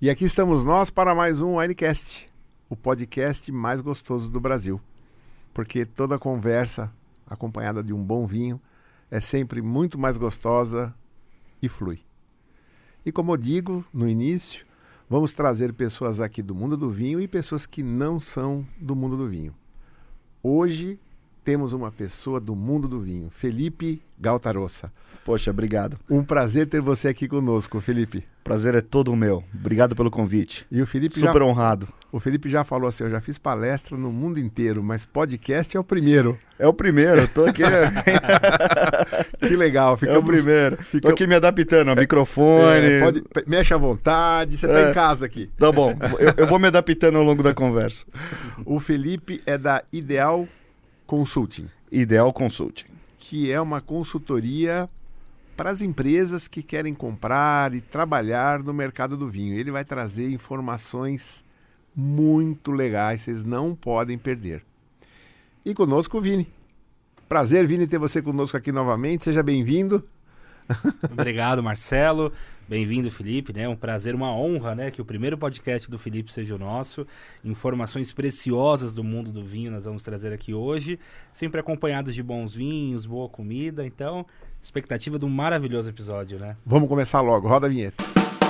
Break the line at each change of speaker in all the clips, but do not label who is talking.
E aqui estamos nós para mais um Winecast, o podcast mais gostoso do Brasil. Porque toda conversa acompanhada de um bom vinho é sempre muito mais gostosa e flui. E como eu digo no início, vamos trazer pessoas aqui do mundo do vinho e pessoas que não são do mundo do vinho. Hoje temos uma pessoa do mundo do vinho, Felipe Galtarossa.
Poxa, obrigado.
Um prazer ter você aqui conosco, Felipe.
Prazer é todo meu. Obrigado pelo convite.
E o Felipe
Super honrado.
O Felipe já falou assim, eu já fiz palestra no mundo inteiro, mas podcast é o primeiro.
É o primeiro, eu tô aqui...
Que legal.
É o primeiro. Tô aqui me adaptando ao microfone.
Mexe à vontade, você tá em casa aqui.
Tá bom, eu vou me adaptando ao longo da conversa.
O Felipe é da Ideal Consulting.
Ideal Consulting.
Que é uma consultoria para as empresas que querem comprar e trabalhar no mercado do vinho. Ele vai trazer informações muito legais, vocês não podem perder. E conosco o Vini. Prazer, Vini, ter você conosco aqui novamente. Seja bem-vindo.
Obrigado, Marcelo. Bem-vindo, Felipe, né? Um prazer, uma honra, né? Que o primeiro podcast do Felipe seja o nosso. Informações preciosas do mundo do vinho nós vamos trazer aqui hoje, sempre acompanhados de bons vinhos, boa comida. Então, expectativa de um maravilhoso episódio, né?
Vamos começar logo. Roda a vinheta.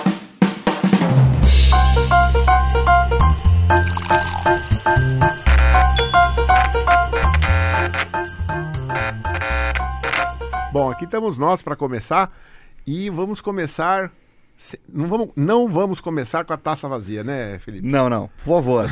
Bom, aqui estamos nós para começar e vamos começar... Não vamos começar com a taça vazia, né, Felipe?
Não, por favor.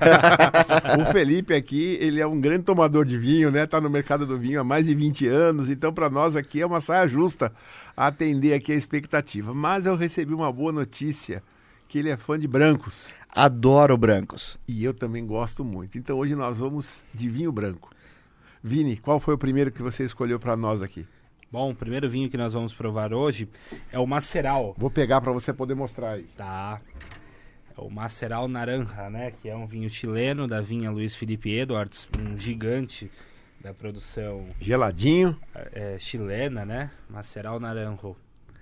O Felipe aqui, ele é um grande tomador de vinho, né? Tá no mercado do vinho há mais de 20 anos, então para nós aqui é uma saia justa a atender aqui a expectativa. Mas eu recebi uma boa notícia, que ele é fã de brancos.
Adoro brancos.
E eu também gosto muito. Então hoje nós vamos de vinho branco. Vini, qual foi o primeiro que você escolheu para nós aqui?
Bom, o primeiro vinho que nós vamos provar hoje é o Maceral.
Vou pegar para você poder mostrar aí.
Tá. É o Maceral Naranja, né? Que é um vinho chileno da vinha Luiz Felipe Edwards, um gigante da produção
geladinho,
chilena, né? Maceral Naranjo.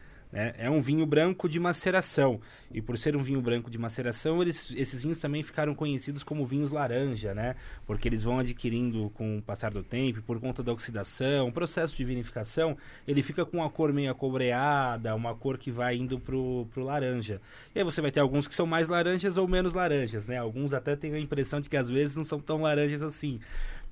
É um vinho branco de maceração. E por ser um vinho branco de maceração, esses vinhos também ficaram conhecidos como vinhos laranja, né? Porque eles vão adquirindo com o passar do tempo, por conta da oxidação, o processo de vinificação, ele fica com uma cor meio acobreada, uma cor que vai indo pro laranja. E aí você vai ter alguns que são mais laranjas ou menos laranjas, né? Alguns até têm a impressão de que às vezes não são tão laranjas assim.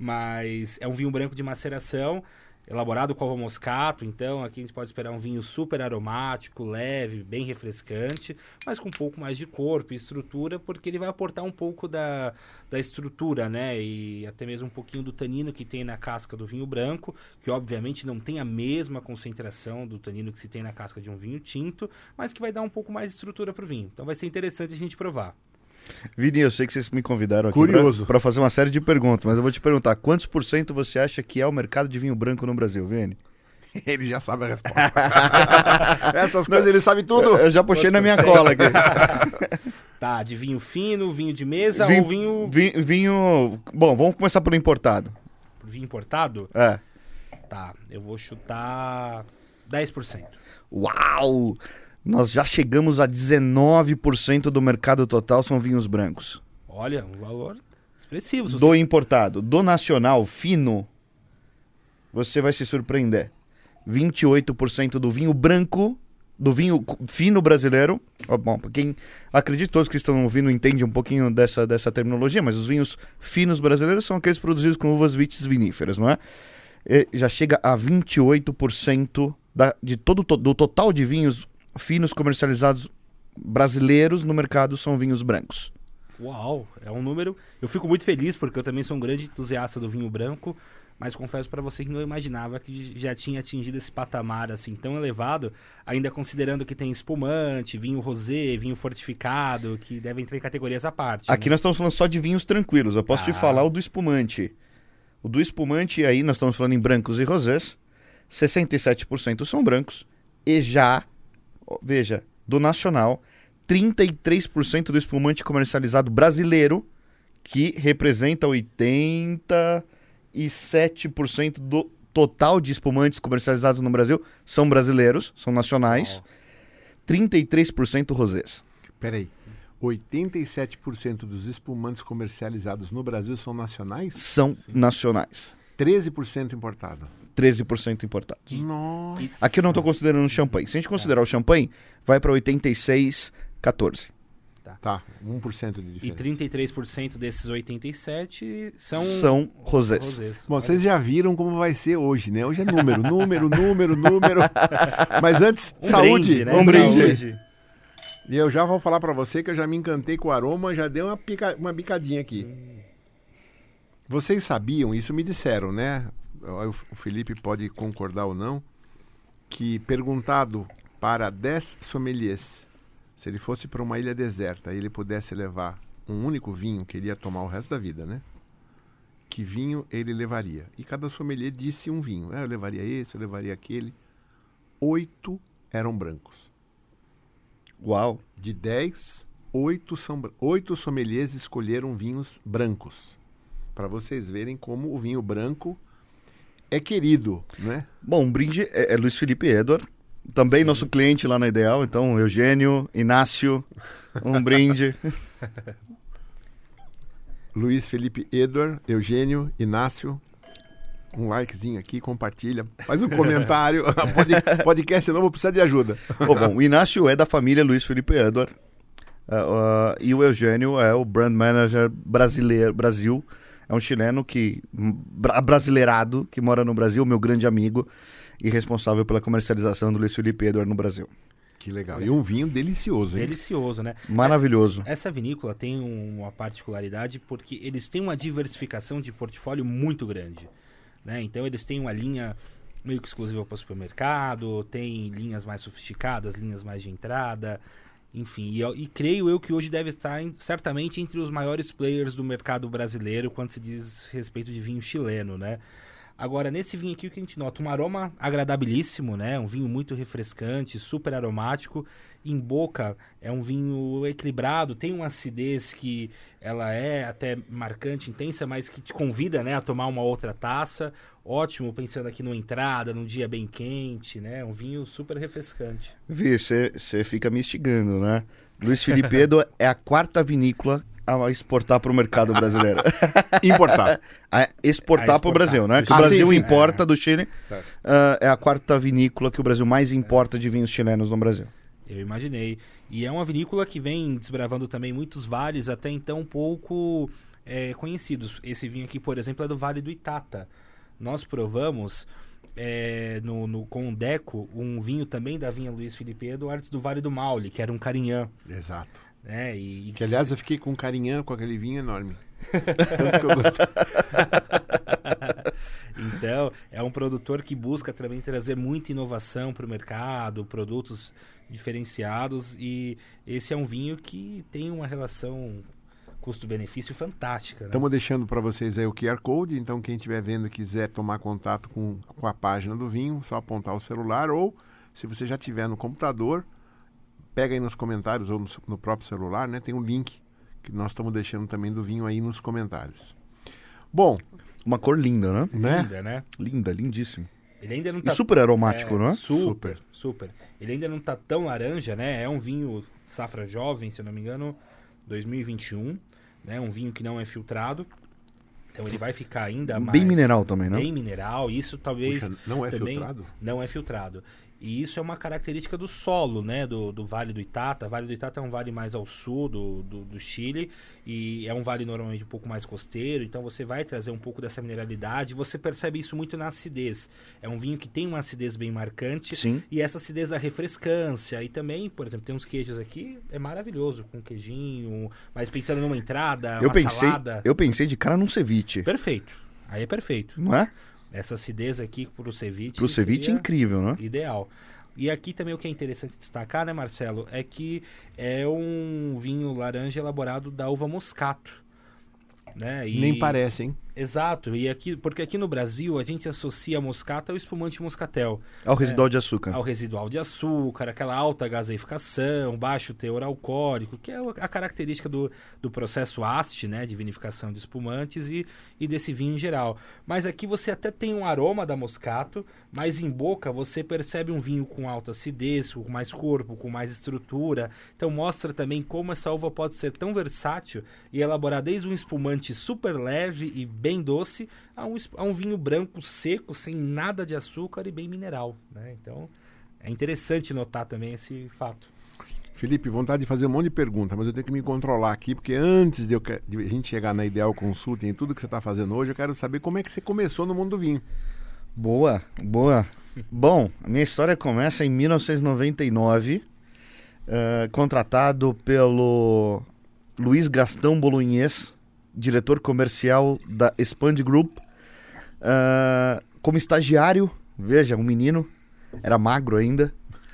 Mas é um vinho branco de maceração, elaborado com uva moscato, então aqui a gente pode esperar um vinho super aromático, leve, bem refrescante, mas com um pouco mais de corpo e estrutura, porque ele vai aportar um pouco da estrutura, né? E até mesmo um pouquinho do tanino que tem na casca do vinho branco, que obviamente não tem a mesma concentração do tanino que se tem na casca de um vinho tinto, mas que vai dar um pouco mais de estrutura para o vinho. Então vai ser interessante a gente provar.
Vini, eu sei que vocês me convidaram aqui para fazer uma série de perguntas, mas eu vou te perguntar, quantos por cento você acha que é o mercado de vinho branco no Brasil, Vini?
Ele já sabe a resposta. Essas coisas ele sabe tudo.
Eu já puxei na minha cola aqui.
Tá, de vinho fino, vinho de mesa ou vinho...
Vinho... Bom, vamos começar pelo importado.
Vinho importado?
É.
Tá, eu vou chutar 10%.
Uau! Nós já chegamos a 19% do mercado total são vinhos brancos.
Olha, um valor expressivo.
Do importado. Do nacional, fino, você vai se surpreender. 28% do vinho branco, do vinho fino brasileiro. Bom, quem acredita, todos que estão ouvindo entendem um pouquinho dessa terminologia, mas os vinhos finos brasileiros são aqueles produzidos com uvas vitis viníferas, não é? Já chega a 28% do total de vinhos finos comercializados brasileiros no mercado são vinhos brancos.
Uau, é um número... Eu fico muito feliz porque eu também sou um grande entusiasta do vinho branco, mas confesso para você que não imaginava que já tinha atingido esse patamar assim tão elevado, ainda considerando que tem espumante, vinho rosé, vinho fortificado, que devem entrar em categorias à parte.
Aqui, né? Nós estamos falando só de vinhos tranquilos, eu posso te falar o do espumante. O do espumante, aí nós estamos falando em brancos e rosés, 67% são brancos, e já... Veja, do nacional, 33% do espumante comercializado brasileiro, que representa 87% do total de espumantes comercializados no Brasil, são brasileiros, são nacionais. 33% rosés.
Peraí, 87% dos espumantes comercializados no Brasil são nacionais?
São nacionais.
13% importado.
13% importados.
Nossa.
Aqui eu não estou considerando o champanhe. Se a gente considerar o champanhe, vai para 86,14.
Tá, 1% de
E
diferença.
33% desses 87 são
Rosés.
rosés.
Bom, vocês já viram como vai ser hoje, né? Hoje é número. Mas antes, saúde.
Brinde, né?
Um brinde.
Saúde.
E eu já vou falar pra você que eu já me encantei com o aroma, já deu uma bicadinha aqui. Vocês sabiam, isso me disseram, né? O Felipe pode concordar ou não, que perguntado para 10 sommeliers, se ele fosse para uma ilha deserta e ele pudesse levar um único vinho que ele ia tomar o resto da vida, né? Que vinho ele levaria? E cada sommelier disse um vinho. Eu levaria esse, eu levaria aquele. 8 eram brancos.
Uau.
De 10, 8 sommeliers escolheram vinhos brancos. Para vocês verem como o vinho branco é querido, né?
Bom, um brinde é Luiz Felipe Edward. Também nosso cliente lá na Ideal. Então, Eugênio, Inácio, um brinde.
Luiz Felipe Edward, Eugênio, Inácio. Um likezinho aqui, compartilha. Faz um comentário. Podcast novo precisa de ajuda.
Bom, o Inácio é da família Luiz Felipe Edward. E o Eugênio é o Brand Manager Brasil. É um chileno brasileirado que mora no Brasil, meu grande amigo e responsável pela comercialização do Luiz Felipe Edward no Brasil.
Que legal. E um vinho delicioso, hein?
Delicioso, né?
Maravilhoso.
Essa vinícola tem uma particularidade porque eles têm uma diversificação de portfólio muito grande, né? Então eles têm uma linha meio que exclusiva para o supermercado, tem linhas mais sofisticadas, linhas mais de entrada, enfim. E creio eu que hoje deve estar certamente entre os maiores players do mercado brasileiro quando se diz respeito de vinho chileno, né? Agora, nesse vinho aqui, o que a gente nota? Um aroma agradabilíssimo, né? Um vinho muito refrescante, super aromático. Em boca, é um vinho equilibrado, tem uma acidez que ela é até marcante, intensa, mas que te convida, né, a tomar uma outra taça. Ótimo, pensando aqui numa entrada, num dia bem quente, né? Um vinho super refrescante.
Vi, você fica me instigando, né? Luiz Felipe Edward é a 4ª vinícola a exportar para o mercado brasileiro.
Importar.
A exportar para o Brasil, né? Que o
Ah,
Brasil
sim, sim.
importa do Chile.
Certo.
É a 4ª vinícola que o Brasil mais importa de vinhos chilenos no Brasil.
Eu imaginei. E é uma vinícola que vem desbravando também muitos vales até então pouco conhecidos. Esse vinho aqui, por exemplo, é do Vale do Itata. Nós provamos com o Deco um vinho também da vinha Luiz Felipe Edwards do Vale do Maule, que era um Carinhã.
Exato.
Né?
Que, aliás, eu fiquei com um carinhão com aquele vinho enorme. Tanto que eu gostei.
Então, é um produtor que busca também trazer muita inovação para o mercado, produtos diferenciados, e esse é um vinho que tem uma relação custo-benefício fantástica. Né?
Estamos deixando para vocês aí o QR Code, então quem estiver vendo e quiser tomar contato com a página do vinho, só apontar o celular, ou se você já tiver no computador, pega aí nos comentários ou no próprio celular, né? Tem um link que nós estamos deixando também do vinho aí nos comentários. Bom,
Uma cor linda, né?
Linda, né?
Linda, lindíssimo.
Ele ainda não
E
tá
super aromático, não é?
Super. Ele ainda não tá tão laranja, né? É um vinho safra jovem, se eu não me engano, 2021, né? Um vinho que não é filtrado. Então ele vai ficar ainda mais...
Bem mineral também, não?
Bem mineral. Isso talvez...
puxa, não é
também
filtrado?
Não é filtrado. E isso é uma característica do solo, né? Do Vale do Itata. O Vale do Itata é um vale mais ao sul do Chile. E é um vale normalmente um pouco mais costeiro. Então você vai trazer um pouco dessa mineralidade. Você percebe isso muito na acidez. É um vinho que tem uma acidez bem marcante.
Sim.
E essa acidez da refrescância. E também, por exemplo, tem uns queijos aqui. É maravilhoso. Com queijinho. Mas pensando numa entrada, salada.
Eu pensei de cara num ceviche.
Perfeito. Aí é perfeito.
Não é?
Essa acidez aqui pro ceviche.
Pro ceviche é
seria
incrível, né?
ideal. E aqui também o que é interessante destacar, né, Marcelo, é que é um vinho laranja elaborado da uva moscato. Né? E
Nem parece, hein?
Exato, porque aqui no Brasil a gente associa a moscata ao espumante moscatel.
Ao residual de açúcar.
Ao residual de açúcar, aquela alta gaseificação, baixo teor alcoólico, que é a característica do processo AST, né, de vinificação de espumantes e desse vinho em geral. Mas aqui você até tem um aroma da moscato, mas em boca você percebe um vinho com alta acidez, com mais corpo, com mais estrutura. Então mostra também como essa uva pode ser tão versátil e elaborar desde um espumante super leve e bem doce a um vinho branco seco, sem nada de açúcar e bem mineral, né? Então é interessante notar também esse fato.
Felipe, vontade de fazer um monte de perguntas, mas eu tenho que me controlar aqui, porque antes de a gente chegar na Ideal Consulting e tudo que você está fazendo hoje, eu quero saber como é que você começou no mundo do vinho.
Boa. Bom, a minha história começa em 1999, contratado pelo Luiz Gastão Bolognese, diretor comercial da Expand Group, como estagiário. Veja, um menino, era magro ainda,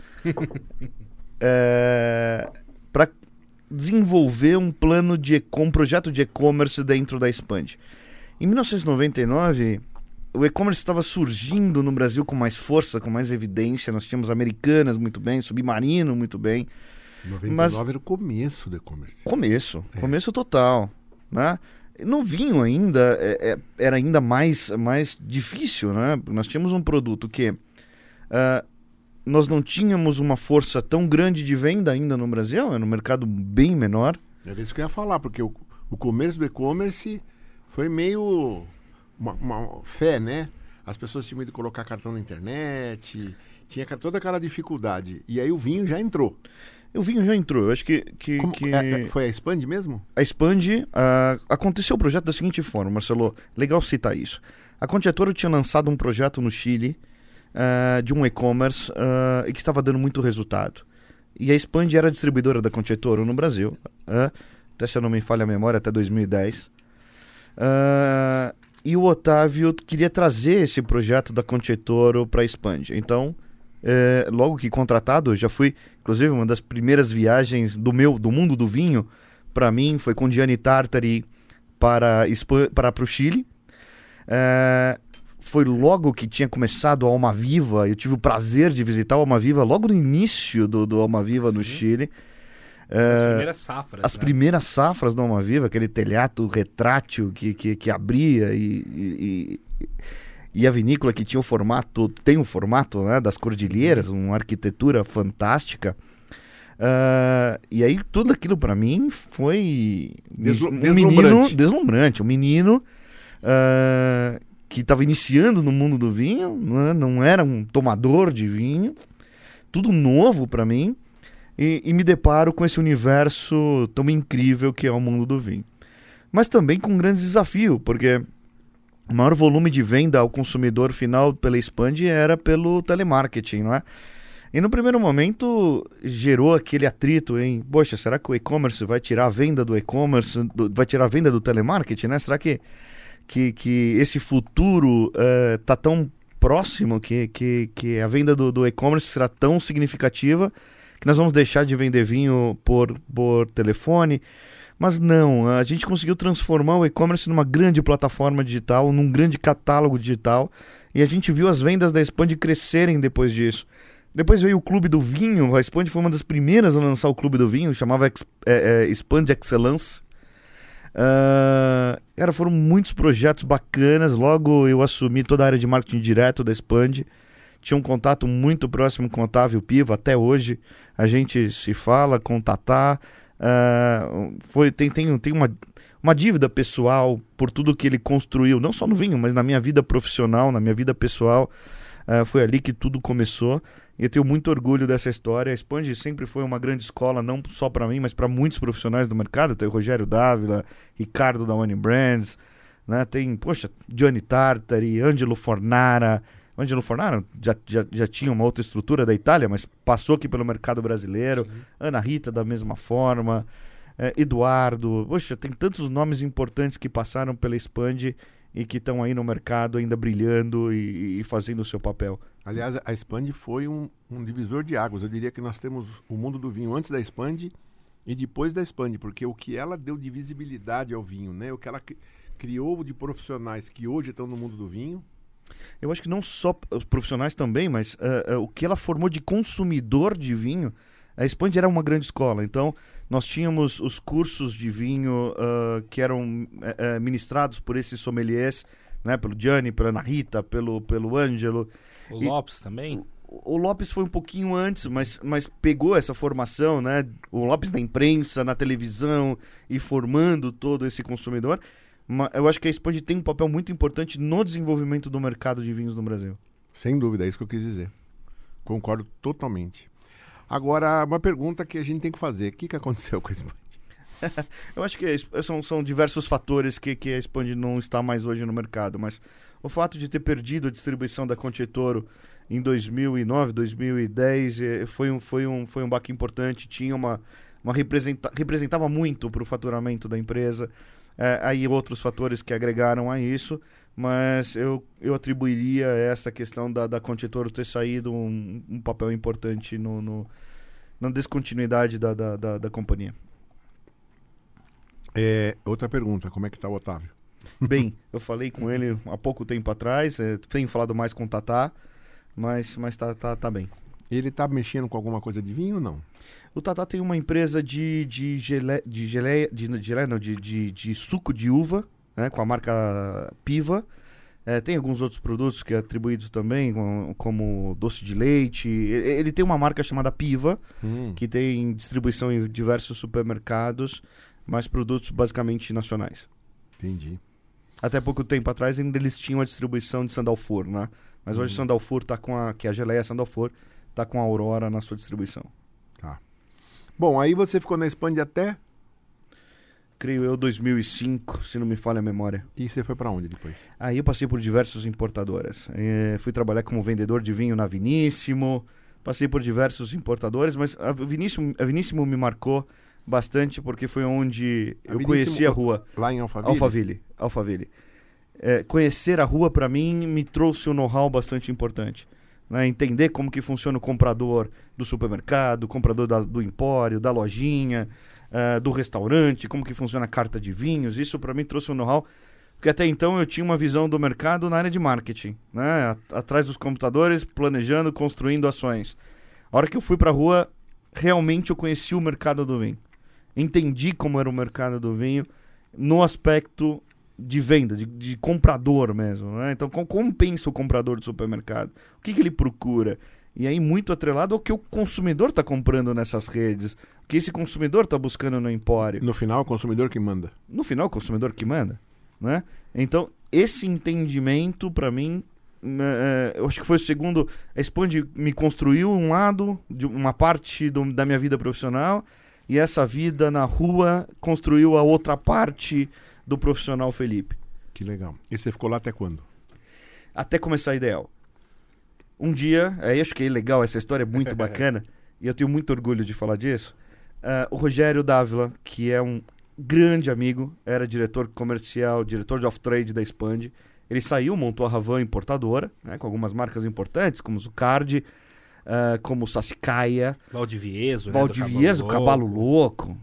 para desenvolver um projeto de e-commerce dentro da Expand. Em 1999, o e-commerce estava surgindo no Brasil com mais força, com mais evidência. Nós tínhamos Americanas muito bem, Submarino muito bem.
99 era o começo do e-commerce.
Começo total, né? No vinho ainda, era ainda mais difícil, né? Nós tínhamos um produto que nós não tínhamos uma força tão grande de venda ainda no Brasil, era um mercado bem menor.
Era isso que eu ia falar, porque o começo do e-commerce foi meio uma fé, né? As pessoas tinham medo de colocar cartão na internet, tinha toda aquela dificuldade. E aí o vinho já entrou.
O vinho já entrou, eu acho que...
Foi a Expand mesmo?
A Expand, aconteceu o projeto da seguinte forma, Marcelo, legal citar isso. A Contiatoro tinha lançado um projeto no Chile, de um e-commerce, e que estava dando muito resultado. E a Expand era a distribuidora da Contiatoro no Brasil, até se eu não me falha a memória, até 2010. E o Otávio queria trazer esse projeto da Contiatoro para a Expand. Então, logo que contratado, já fui, inclusive, uma das primeiras viagens do mundo do vinho, para mim, foi com Gianni Tartari para o Chile. Foi logo que tinha começado a Almaviva, eu tive o prazer de visitar a Almaviva logo no início do Almaviva no Chile.
As primeiras safras.
As primeiras safras da Almaviva, aquele telhado retrátil que abria e a vinícola que tinha tem o formato, né, das cordilheiras, uma arquitetura fantástica. E aí tudo aquilo para mim foi deslumbrante. Um menino que estava iniciando no mundo do vinho, né, não era um tomador de vinho, tudo novo para mim. E me deparo com esse universo tão incrível que é o mundo do vinho. Mas também com um grande desafio, porque o maior volume de venda ao consumidor final pela Expand era pelo telemarketing, não é? E no primeiro momento gerou aquele atrito em, poxa, será que o e-commerce vai tirar a venda do e-commerce, vai tirar a venda do telemarketing, né? Será que esse futuro está tão próximo que a venda do e-commerce será tão significativa que nós vamos deixar de vender vinho por telefone? Mas não, a gente conseguiu transformar o e-commerce numa grande plataforma digital, num grande catálogo digital, e a gente viu as vendas da Expand crescerem depois disso. Depois veio o Clube do Vinho, a Expand foi uma das primeiras a lançar o Clube do Vinho, chamava Expand Excellence. Foram muitos projetos bacanas, logo eu assumi toda a área de marketing direto da Expand. Tinha um contato muito próximo com o Otávio Piva, até hoje a gente se fala, com o Tatá. Tem uma dívida pessoal por tudo que ele construiu, não só no vinho, mas na minha vida profissional, na minha vida pessoal. Foi ali que tudo começou e eu tenho muito orgulho dessa história. A Expand sempre foi uma grande escola, não só para mim, mas para muitos profissionais do mercado. Tem o Rogério Dávila, Ricardo da Wine Brands, né? Tem, Gianni Tartari, Angelo Fornara. O Angelo Fornara já tinha uma outra estrutura da Itália, mas passou aqui pelo mercado brasileiro. Sim. Ana Rita da mesma forma. Eduardo. Tem tantos nomes importantes que passaram pela Expand e que estão aí no mercado ainda brilhando e fazendo o seu papel.
Aliás, a Expand foi um divisor de águas. Eu diria que nós temos o mundo do vinho antes da Expand e depois da Expand, porque o que ela deu de visibilidade ao vinho, né? O que ela criou de profissionais que hoje estão no mundo do vinho?
Eu acho que não só os profissionais também, mas o que ela formou de consumidor de vinho, a Expand era uma grande escola. Então, nós tínhamos os cursos de vinho que eram ministrados por esses sommeliers, né, pelo Gianni, pela Ana Rita, pelo Ângelo.
O Lopes também?
O Lopes foi um pouquinho antes, mas pegou essa formação, né? O Lopes na imprensa, na televisão e formando todo esse consumidor. Eu acho que a Expand tem um papel muito importante no desenvolvimento do mercado de vinhos no Brasil.
Sem dúvida, é isso que eu quis dizer. Concordo totalmente. Agora, uma pergunta que a gente tem que fazer. O que aconteceu com a Expand?
Eu acho que são diversos fatores que a Expand não está mais hoje no mercado, mas o fato de ter perdido a distribuição da Conchitoro em 2009, 2010 foi um baque importante, tinha representava muito para o faturamento da empresa. Aí outros fatores que agregaram a isso, mas eu atribuiria essa questão da Conchitoro ter saído um papel importante na descontinuidade da companhia.
Outra pergunta, como é que está o Otávio?
Bem, eu falei com ele há pouco tempo atrás, tenho falado mais com o Tatá, mas tá bem.
Ele está mexendo com alguma coisa de vinho ou não?
O Tatá tem uma empresa de suco de uva, né, com a marca Piva. Tem alguns outros produtos que é atribuídos também, como doce de leite. Ele tem uma marca chamada Piva, que tem distribuição em diversos supermercados, mas produtos basicamente nacionais.
Entendi.
Até pouco tempo atrás ainda eles tinham a distribuição de Sandalfur, né? Mas hoje Sandalfur tá que é a geleia Sandalfur, tá com a Aurora na sua distribuição.
Tá. Bom, aí você ficou na Expand até?
Creio eu 2005, se não me falha a memória.
E você foi para onde depois?
Aí eu passei por diversas importadoras. Fui trabalhar como vendedor de vinho na Viníssimo, passei por diversos importadores, mas a Viníssimo me marcou bastante porque foi onde eu conheci a rua.
Lá em Alphaville?
Alphaville. Conhecer a rua, para mim, me trouxe um know-how bastante importante. Né? Entender como que funciona o comprador do supermercado, o comprador do empório, da lojinha, do restaurante, como que funciona a carta de vinhos. Isso, para mim, trouxe um know-how. Porque até então eu tinha uma visão do mercado na área de marketing. Né? Atrás dos computadores, planejando, construindo ações. A hora que eu fui para a rua, realmente eu conheci o mercado do vinho. Entendi como era o mercado do vinho no aspecto de venda, de comprador mesmo, né? Então, como pensa o comprador do supermercado? O que ele procura? E aí, muito atrelado ao que o consumidor está comprando nessas redes, o que esse consumidor está buscando no empório.
No final, o consumidor que manda.
No final, o consumidor que manda, né? Então, esse entendimento, para mim, eu acho que foi o segundo. A Expand me construiu um lado, de uma parte da minha vida profissional, e essa vida na rua construiu a outra parte do profissional Felipe.
Que legal. E você ficou lá até quando?
Até começar a Ideal. Um dia, eu acho que é legal, essa história é muito bacana, e eu tenho muito orgulho de falar disso. O Rogério Dávila, que é um grande amigo, era diretor comercial, diretor de off-trade da Expand. Ele saiu, montou a Ravan importadora, né, com algumas marcas importantes, como Zucardi, como Sassicaia,
Valdivieso,
Cavalo Louco.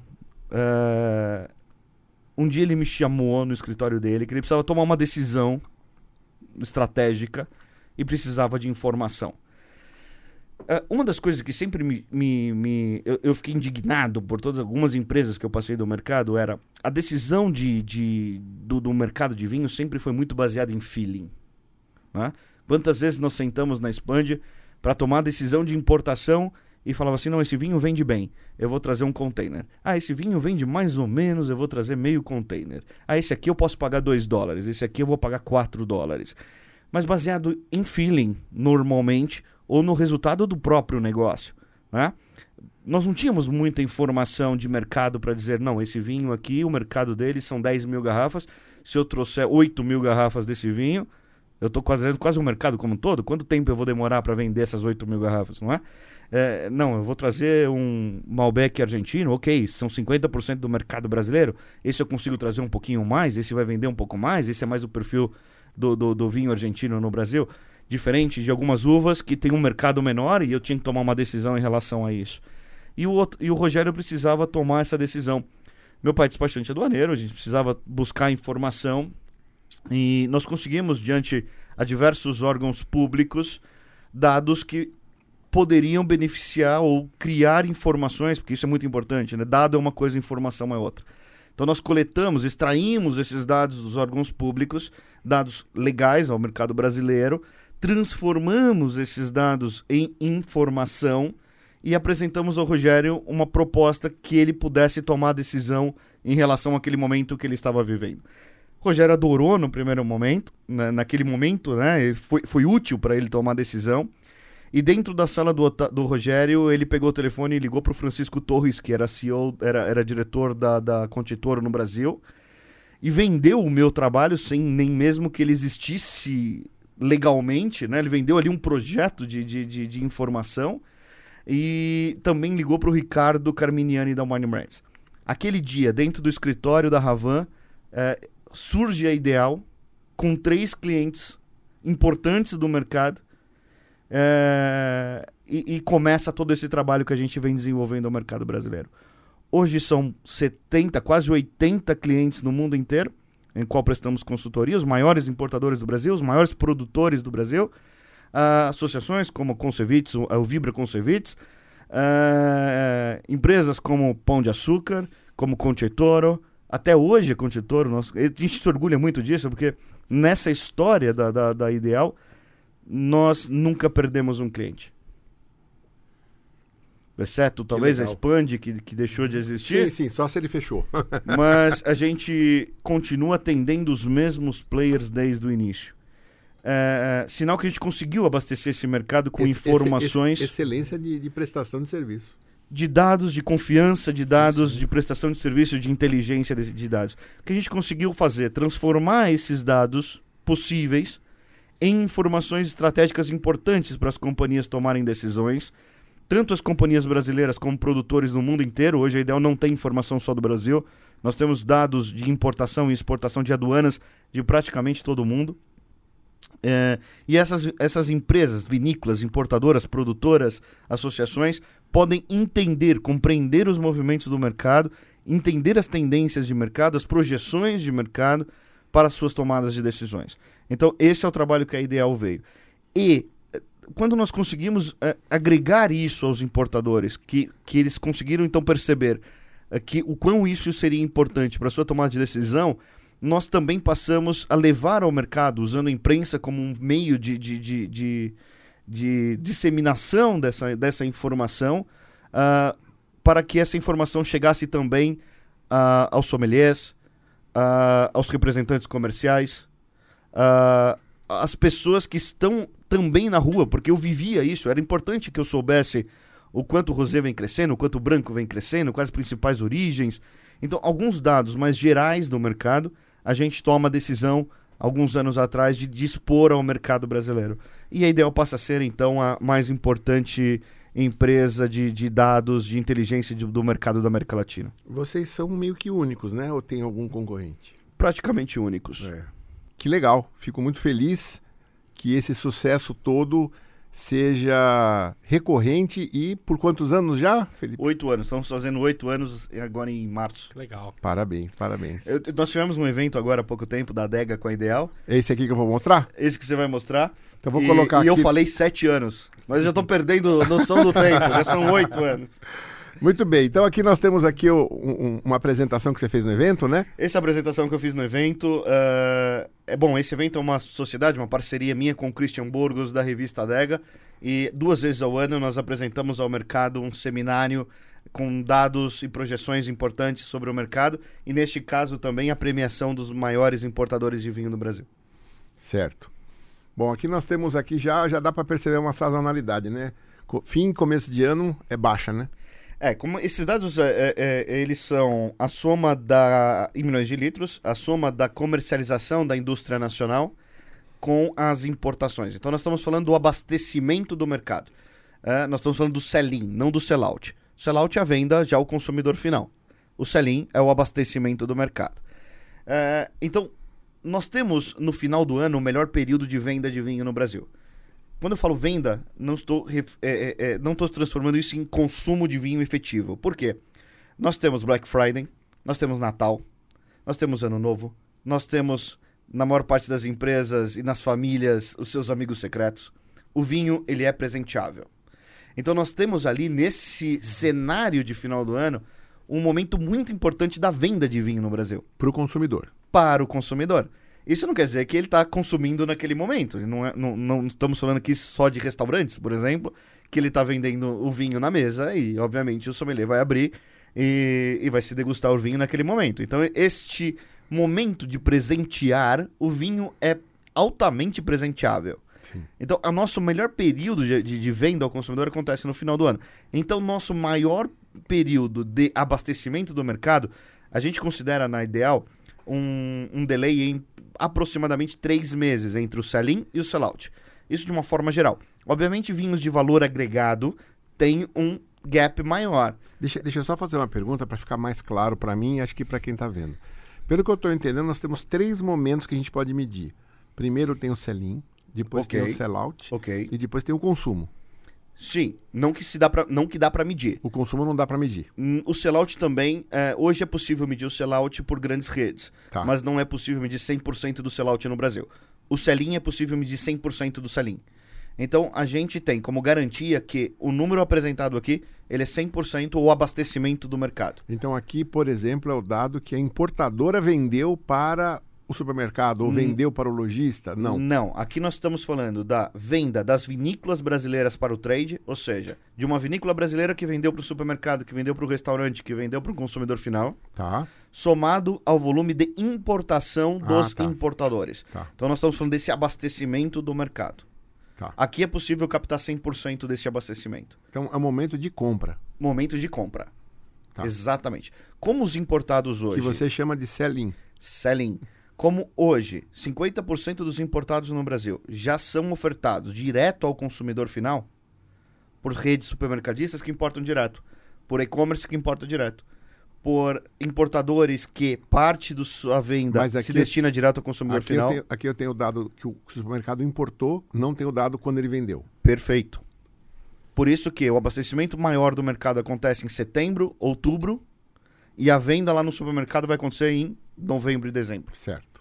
Um dia ele me chamou no escritório dele que ele precisava tomar uma decisão estratégica e precisava de informação. Uma das coisas que sempre eu fiquei indignado por algumas empresas que eu passei do mercado era a decisão do mercado de vinho sempre foi muito baseada em feeling. Né? Quantas vezes nós sentamos na Expand para tomar a decisão de importação e falava assim, não, esse vinho vende bem, eu vou trazer um container. Esse vinho vende mais ou menos, eu vou trazer meio container. Esse aqui eu posso pagar $2, esse aqui eu vou pagar $4. Mas baseado em feeling, normalmente, ou no resultado do próprio negócio. Né? Nós não tínhamos muita informação de mercado para dizer, não, esse vinho aqui, o mercado dele são 10 mil garrafas, se eu trouxer 8 mil garrafas desse vinho, eu estou quase o mercado como um todo. Quanto tempo eu vou demorar para vender essas 8 mil garrafas, não é? Não, eu vou trazer um Malbec argentino, ok, são 50% do mercado brasileiro. Esse eu consigo trazer um pouquinho mais, esse vai vender um pouco mais, esse é mais o perfil do vinho argentino no Brasil. Diferente de algumas uvas que tem um mercado menor e eu tinha que tomar uma decisão em relação a isso. E o Rogério precisava tomar essa decisão. Meu pai é despachante aduaneiro, a gente precisava buscar informação E nós conseguimos, diante a diversos órgãos públicos, dados que poderiam beneficiar ou criar informações, porque isso é muito importante, né? Dado é uma coisa, informação é outra. Então nós coletamos, extraímos esses dados dos órgãos públicos, dados legais ao mercado brasileiro, transformamos esses dados em informação e apresentamos ao Rogério uma proposta que ele pudesse tomar decisão em relação àquele momento que ele estava vivendo. O Rogério adorou no primeiro momento, naquele momento, né? Foi útil para ele tomar a decisão. E dentro da sala do Rogério, ele pegou o telefone e ligou para o Francisco Torres, que era CEO, era diretor da Conchitoro no Brasil, e vendeu o meu trabalho sem nem mesmo que ele existisse legalmente, né? Ele vendeu ali um projeto de informação e também ligou para o Ricardo Carminiani da Wine Brands. Aquele dia, dentro do escritório da Ravan, surge a Ideal com 3 clientes importantes do mercado, e começa todo esse trabalho que a gente vem desenvolvendo no mercado brasileiro. Hoje são 70, quase 80 clientes no mundo inteiro, em qual prestamos consultoria, os maiores importadores do Brasil, os maiores produtores do Brasil, associações como Concevits, o Vibra Concevits, empresas como Pão de Açúcar, como Conchitoro. Até hoje a Conchitoro, a gente se orgulha muito disso, porque nessa história da Ideal, nós nunca perdemos um cliente. Exceto talvez a Expand, que deixou de existir.
Sim, só se ele fechou.
Mas a gente continua atendendo os mesmos players desde o início. Sinal que a gente conseguiu abastecer esse mercado com informações...
Excelência de prestação de serviço.
De dados, de confiança, de dados, de prestação de serviço, de inteligência de dados. O que a gente conseguiu fazer? Transformar esses dados possíveis em informações estratégicas importantes para as companhias tomarem decisões, tanto as companhias brasileiras como produtores no mundo inteiro. Hoje a Ideal não tem informação só do Brasil, nós temos dados de importação e exportação de aduanas de praticamente todo o mundo. E essas empresas, vinícolas, importadoras, produtoras, associações, podem entender, compreender os movimentos do mercado, entender as tendências de mercado, as projeções de mercado para as suas tomadas de decisões. Então, esse é o trabalho que a Ideal veio. E quando nós conseguimos agregar isso aos importadores, que eles conseguiram então perceber que o quão isso seria importante para a sua tomada de decisão, nós também passamos a levar ao mercado, usando a imprensa como um meio de disseminação dessa informação, para que essa informação chegasse também aos sommeliers, aos representantes comerciais, às pessoas que estão também na rua, porque eu vivia isso. Era importante que eu soubesse o quanto o rosé vem crescendo, o quanto o branco vem crescendo, quais as principais origens. Então, alguns dados mais gerais do mercado, a gente toma a decisão, alguns anos atrás, de dispor ao mercado brasileiro. E a Ideal passa a ser, então, a mais importante empresa de dados, de inteligência do mercado da América Latina.
Vocês são meio que únicos, né? Ou tem algum concorrente?
Praticamente únicos.
Que legal. Fico muito feliz que esse sucesso todo seja recorrente. E por quantos anos já, Felipe?
8 anos. Estamos fazendo 8 anos agora em março.
Legal.
Parabéns.
Nós tivemos um evento agora há pouco tempo da Adega com a Ideal.
É esse aqui que eu vou mostrar?
Esse que você vai mostrar.
Então vou colocar aqui.
E eu falei 7 anos. Mas eu já estou perdendo noção do tempo. Já são 8 anos.
Muito bem. Então aqui nós temos aqui uma apresentação que você fez no evento, né?
Essa apresentação que eu fiz no evento... esse evento é uma sociedade, uma parceria minha com o Christian Burgos, da revista Adega. E 2 vezes ao ano nós apresentamos ao mercado um seminário com dados e projeções importantes sobre o mercado. E neste caso também a premiação dos maiores importadores de vinho no Brasil.
Certo. Bom, aqui nós temos já dá para perceber uma sazonalidade, né? Fim e começo de ano é baixa, né?
Como esses dados, eles são a soma em milhões de litros, a soma da comercialização da indústria nacional com as importações. Então nós estamos falando do abastecimento do mercado. Nós estamos falando do sell-in, não do sell-out. Sell-out é a venda já ao consumidor final. O sell-in é o abastecimento do mercado. Então, nós temos no final do ano o melhor período de venda de vinho no Brasil. Quando eu falo venda, não estou transformando isso em consumo de vinho efetivo. Por quê? Nós temos Black Friday, nós temos Natal, nós temos Ano Novo, nós temos na maior parte das empresas e nas famílias, os seus amigos secretos. O vinho, ele é presenteável. Então nós temos ali, nesse cenário de final do ano, um momento muito importante da venda de vinho no Brasil.
Para o consumidor.
Para o consumidor. Isso não quer dizer que ele está consumindo naquele momento. Não estamos falando aqui só de restaurantes, por exemplo, que ele está vendendo o vinho na mesa e, obviamente, o sommelier vai abrir e vai se degustar o vinho naquele momento. Então, este momento de presentear, o vinho é altamente presenteável.
Sim.
Então, o nosso melhor período de venda ao consumidor acontece no final do ano. Então, nosso maior período de abastecimento do mercado, a gente considera, na ideal, um delay em aproximadamente 3 meses entre o sell-in e o sell-out. Isso de uma forma geral. Obviamente, vinhos de valor agregado têm um gap maior.
Deixa eu só fazer uma pergunta para ficar mais claro para mim e acho que para quem está vendo. Pelo que eu estou entendendo, nós temos 3 momentos que a gente pode medir. Primeiro tem o sell-in, depois tem o sell-out e depois tem o consumo.
Sim, não que dá para medir.
O consumo não dá para medir.
O sell-out também, hoje é possível medir o sell-out por grandes redes,
Tá.
mas não é possível medir 100% do sell-out no Brasil. O sell-in é possível medir 100% do sell-in. Então, a gente tem como garantia que o número apresentado aqui, ele é 100% o abastecimento do mercado.
Então aqui, por exemplo, é o dado que a importadora vendeu para o supermercado ou vendeu para o lojista? Não.
Não, aqui nós estamos falando da venda das vinícolas brasileiras para o trade, ou seja, de uma vinícola brasileira que vendeu para o supermercado, que vendeu para o restaurante, que vendeu para o consumidor final,
Tá.
somado ao volume de importação dos
tá.
importadores.
Tá.
Então nós estamos falando desse abastecimento do mercado.
Tá.
Aqui é possível captar 100% desse abastecimento.
Então é o momento de compra.
Momento de compra.
Tá.
Exatamente. Como os importados hoje...
Que você chama de sell-in.
Sell-in. Como hoje, 50% dos importados no Brasil já são ofertados direto ao consumidor final, por redes supermercadistas que importam direto, por e-commerce que importa direto, por importadores que parte da sua venda se destina direto ao consumidor final.
Aqui eu tenho o dado que o supermercado importou, não tenho o dado quando ele vendeu.
Perfeito. Por isso que o abastecimento maior do mercado acontece em setembro, outubro, e a venda lá no supermercado vai acontecer em novembro e dezembro.
Certo.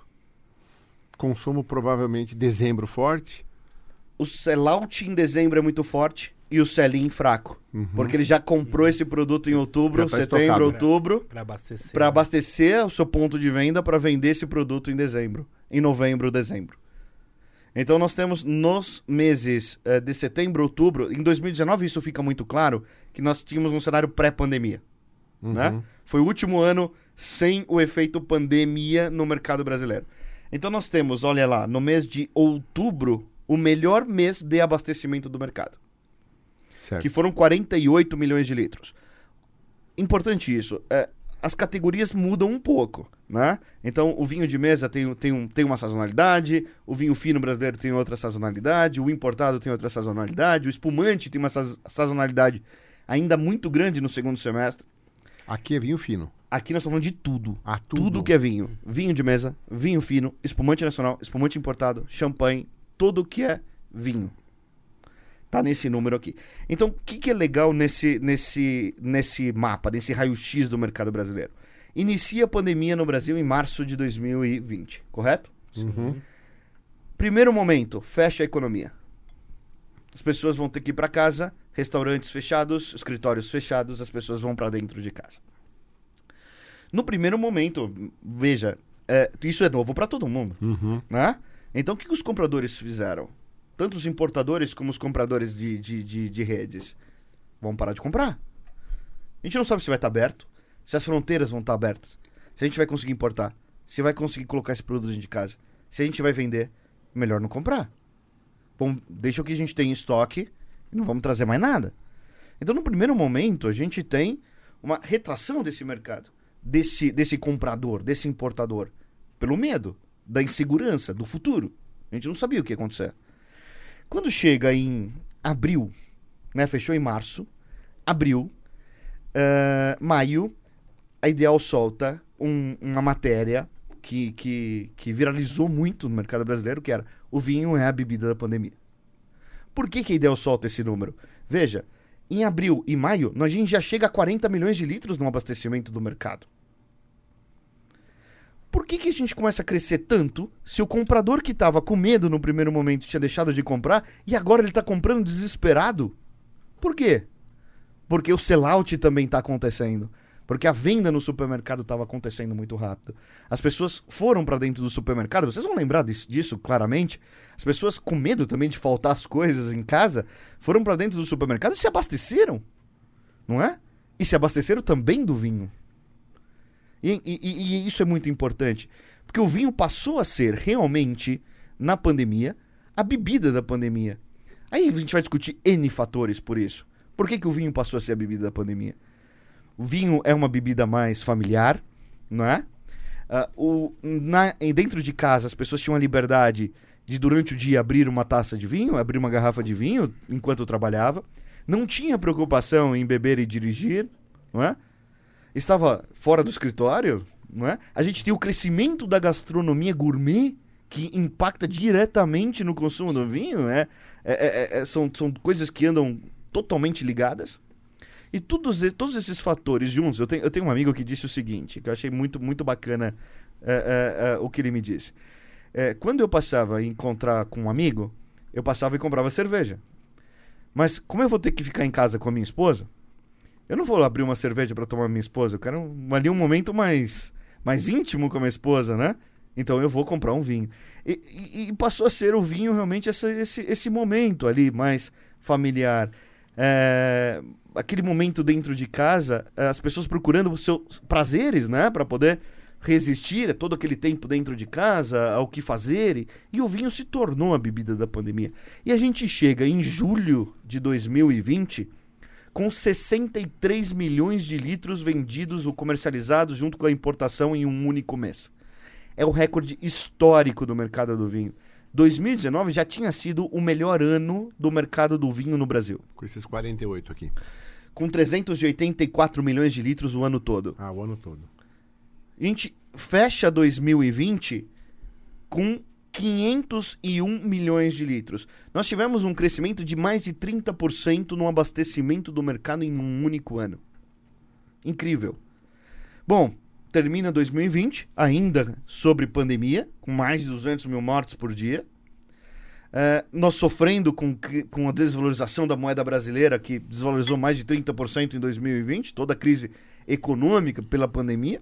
Consumo provavelmente dezembro forte.
O sell-out em dezembro é muito forte e o sell-in fraco. Porque ele já comprou esse produto em outubro,
Já tá
setembro,
estocado.
outubro,
Para
abastecer o seu ponto de venda para vender esse produto em dezembro, em novembro, dezembro. Então nós temos nos meses de setembro, outubro, em 2019 isso fica muito claro, que nós tínhamos um cenário pré-pandemia. Né? Foi o último ano sem o efeito pandemia no mercado brasileiro. Então nós temos, olha lá, no mês de outubro, o melhor mês de abastecimento do mercado.
Certo.
Que foram 48 milhões de litros. Importante isso. As categorias mudam um pouco, né? Então, o vinho de mesa tem uma sazonalidade, o vinho fino brasileiro tem outra sazonalidade, o importado tem outra sazonalidade, o espumante tem uma sazonalidade ainda muito grande no segundo semestre.
Aqui é vinho fino.
Aqui nós estamos falando de tudo.
Tudo.
Tudo que é vinho. Vinho de mesa, vinho fino, espumante nacional, espumante importado, champanhe, tudo que é vinho. Tá nesse número aqui. Então, o que é legal nesse mapa, nesse raio-x do mercado brasileiro? Inicia a pandemia no Brasil em março de 2020, correto? Primeiro momento, fecha a economia. As pessoas vão ter que ir para casa, restaurantes fechados, escritórios fechados, as pessoas vão para dentro de casa. No primeiro momento, veja, isso é novo para todo mundo, né? Então, o que os compradores fizeram? Tanto os importadores como os compradores de redes vão parar de comprar. A gente não sabe se vai estar aberto, se as fronteiras vão estar abertas, se a gente vai conseguir importar, se vai conseguir colocar esse produto dentro de casa, se a gente vai vender, melhor não comprar. Bom, deixa o que a gente tem em estoque e não vamos trazer mais nada. Então, no primeiro momento, a gente tem uma retração desse mercado, desse comprador, desse importador, pelo medo, da insegurança, do futuro. A gente não sabia o que ia acontecer. Quando chega em abril, né, fechou em março, abril, maio, a Ideal solta uma matéria que viralizou muito no mercado brasileiro, que era: o vinho é a bebida da pandemia. Por que a Ideal solta esse número? Veja, em abril e maio, a gente já chega a 40 milhões de litros no abastecimento do mercado. Por que a gente começa a crescer tanto se o comprador que estava com medo no primeiro momento tinha deixado de comprar e agora ele está comprando desesperado? Por quê? Porque o sellout também está acontecendo. Porque a venda no supermercado estava acontecendo muito rápido. As pessoas foram para dentro do supermercado, vocês vão lembrar disso claramente. As pessoas com medo também de faltar as coisas em casa, foram para dentro do supermercado e se abasteceram. Não é? E se abasteceram também do vinho. E isso é muito importante. Porque o vinho passou a ser realmente, na pandemia, a bebida da pandemia. Aí a gente vai discutir N fatores por isso. Por que o vinho passou a ser a bebida da pandemia? O vinho é uma bebida mais familiar, não é? Dentro de casa, as pessoas tinham a liberdade de, durante o dia, abrir uma taça de vinho, abrir uma garrafa de vinho enquanto trabalhava. Não tinha preocupação em beber e dirigir, não é? Estava fora do escritório, não é? A gente tem o crescimento da gastronomia gourmet, que impacta diretamente no consumo do vinho, são coisas que andam totalmente ligadas. E todos esses fatores juntos, eu tenho um amigo que disse o seguinte, que eu achei muito, muito bacana o que ele me disse. Quando eu passava a encontrar com um amigo, eu passava e comprava cerveja. Mas como eu vou ter que ficar em casa com a minha esposa, eu não vou abrir uma cerveja para tomar com a minha esposa, eu quero ali um momento mais íntimo com a minha esposa, né? Então eu vou comprar um vinho. E passou a ser o vinho realmente esse momento ali mais familiar. Aquele momento dentro de casa, as pessoas procurando os seus prazeres, né? Para poder resistir a todo aquele tempo dentro de casa, ao que fazer. E o vinho se tornou a bebida da pandemia. E a gente chega em julho de 2020 com 63 milhões de litros vendidos ou comercializados junto com a importação em um único mês. É o recorde histórico do mercado do vinho. 2019 já tinha sido o melhor ano do mercado do vinho no Brasil.
Com esses 48 aqui.
Com 384 milhões de litros o ano todo.
Ah, o ano todo.
A gente fecha 2020 com 501 milhões de litros. Nós tivemos um crescimento de mais de 30% no abastecimento do mercado em um único ano. Incrível. Bom, termina 2020, ainda sobre pandemia, com mais de 200 mil mortes por dia. Nós sofrendo com a desvalorização da moeda brasileira, que desvalorizou mais de 30% em 2020, toda a crise econômica pela pandemia.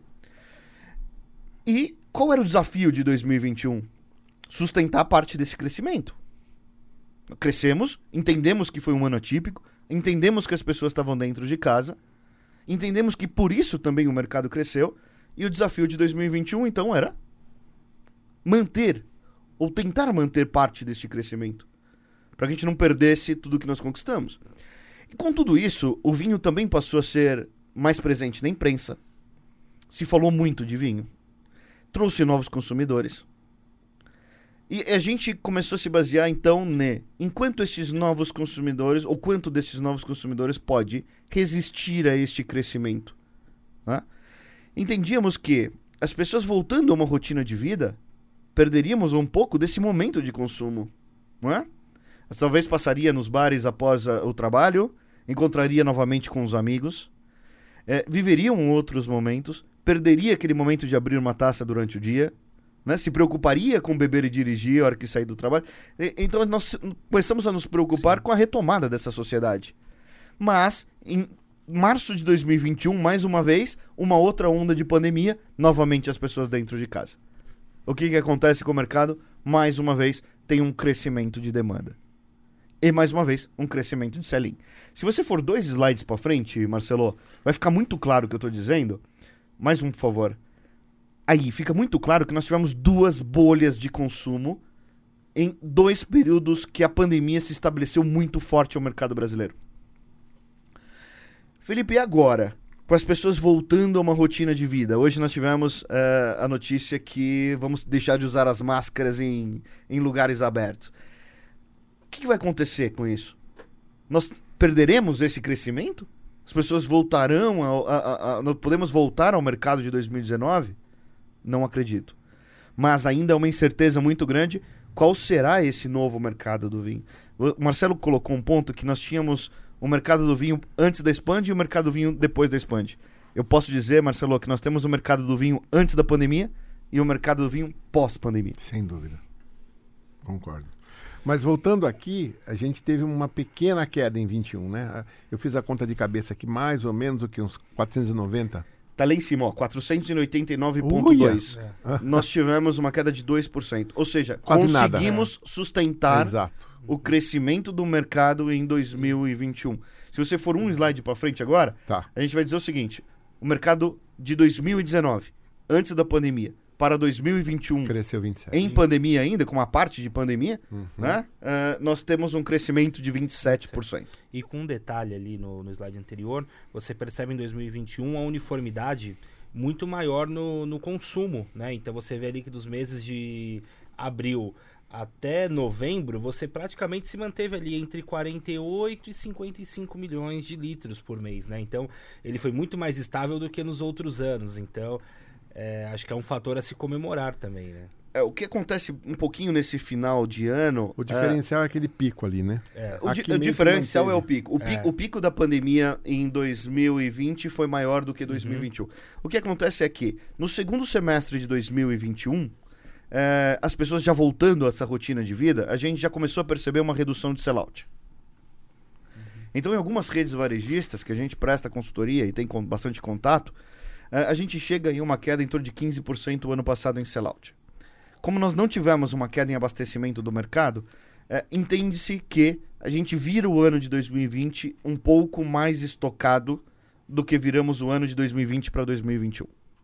E qual era o desafio de 2021? Sustentar parte desse crescimento. Crescemos, entendemos que foi um ano atípico, entendemos que as pessoas estavam dentro de casa, entendemos que por isso também o mercado cresceu, e o desafio de 2021, então, era manter, ou tentar manter parte deste crescimento, para que a gente não perdesse tudo que nós conquistamos. E com tudo isso, o vinho também passou a ser mais presente na imprensa. Se falou muito de vinho. Trouxe novos consumidores. E a gente começou a se basear, então, enquanto esses novos consumidores, ou quanto desses novos consumidores pode resistir a este crescimento. Né? Entendíamos que as pessoas voltando a uma rotina de vida, perderíamos um pouco desse momento de consumo. Não é? Talvez passaria nos bares após o trabalho, encontraria novamente com os amigos, viveriam outros momentos, perderia aquele momento de abrir uma taça durante o dia, né? Se preocuparia com beber e dirigir a hora que sair do trabalho. Então nós começamos a nos preocupar com a retomada dessa sociedade. Mas, em março de 2021, mais uma vez, uma outra onda de pandemia, novamente as pessoas dentro de casa. O que acontece com o mercado? Mais uma vez, tem um crescimento de demanda. E, mais uma vez, um crescimento de sell-in. Se você for 2 slides para frente, Marcelo, vai ficar muito claro o que eu estou dizendo. Mais um, por favor. Aí, fica muito claro que nós tivemos 2 bolhas de consumo em 2 períodos que a pandemia se estabeleceu muito forte ao mercado brasileiro. Felipe, e agora? Com as pessoas voltando a uma rotina de vida. Hoje nós tivemos a notícia que vamos deixar de usar as máscaras em lugares abertos. O que vai acontecer com isso? Nós perderemos esse crescimento? As pessoas voltarão nós podemos voltar ao mercado de 2019? Não acredito. Mas ainda é uma incerteza muito grande. Qual será esse novo mercado do vinho? O Marcelo colocou um ponto que nós tínhamos o mercado do vinho antes da Expand e o mercado do vinho depois da Expand. Eu posso dizer, Marcelo, que nós temos o mercado do vinho antes da pandemia e o mercado do vinho pós-pandemia.
Sem dúvida. Concordo. Mas voltando aqui, a gente teve uma pequena queda em 21, né? Eu fiz a conta de cabeça aqui, mais ou menos o que uns 490.
Tá lá em cima, ó, 489,2. Nós tivemos uma queda de 2%. Ou seja,
Quase
conseguimos sustentar
Exato.
o crescimento do mercado em 2021. Se você for um slide para frente agora,
Tá.
a gente vai dizer o seguinte: o mercado de 2019, antes da pandemia, para 2021,
Cresceu 27.
em pandemia ainda, com uma parte de pandemia, né? Nós temos um crescimento de 27%.
E com um detalhe ali no slide anterior, você percebe em 2021 a uniformidade muito maior no consumo, né? Então você vê ali que dos meses de abril até novembro, você praticamente se manteve ali entre 48 e 55 milhões de litros por mês, né? Então ele foi muito mais estável do que nos outros anos. Então acho que é um fator a se comemorar também, né?
O que acontece um pouquinho nesse final de ano...
O diferencial é aquele pico ali, né?
O
Aqui meio que
diferencial é o
manteve.
pico. O pico da pandemia em 2020 foi maior do que 2021. O que acontece é que, no segundo semestre de 2021, as pessoas já voltando a essa rotina de vida, a gente já começou a perceber uma redução de sellout. Então, em algumas redes varejistas que a gente presta consultoria e tem bastante contato, a gente chega em uma queda em torno de 15% o ano passado em sellout. Como nós não tivemos uma queda em abastecimento do mercado, entende-se que a gente vira o ano de 2020 um pouco mais estocado do que viramos o ano de 2020 para 2021.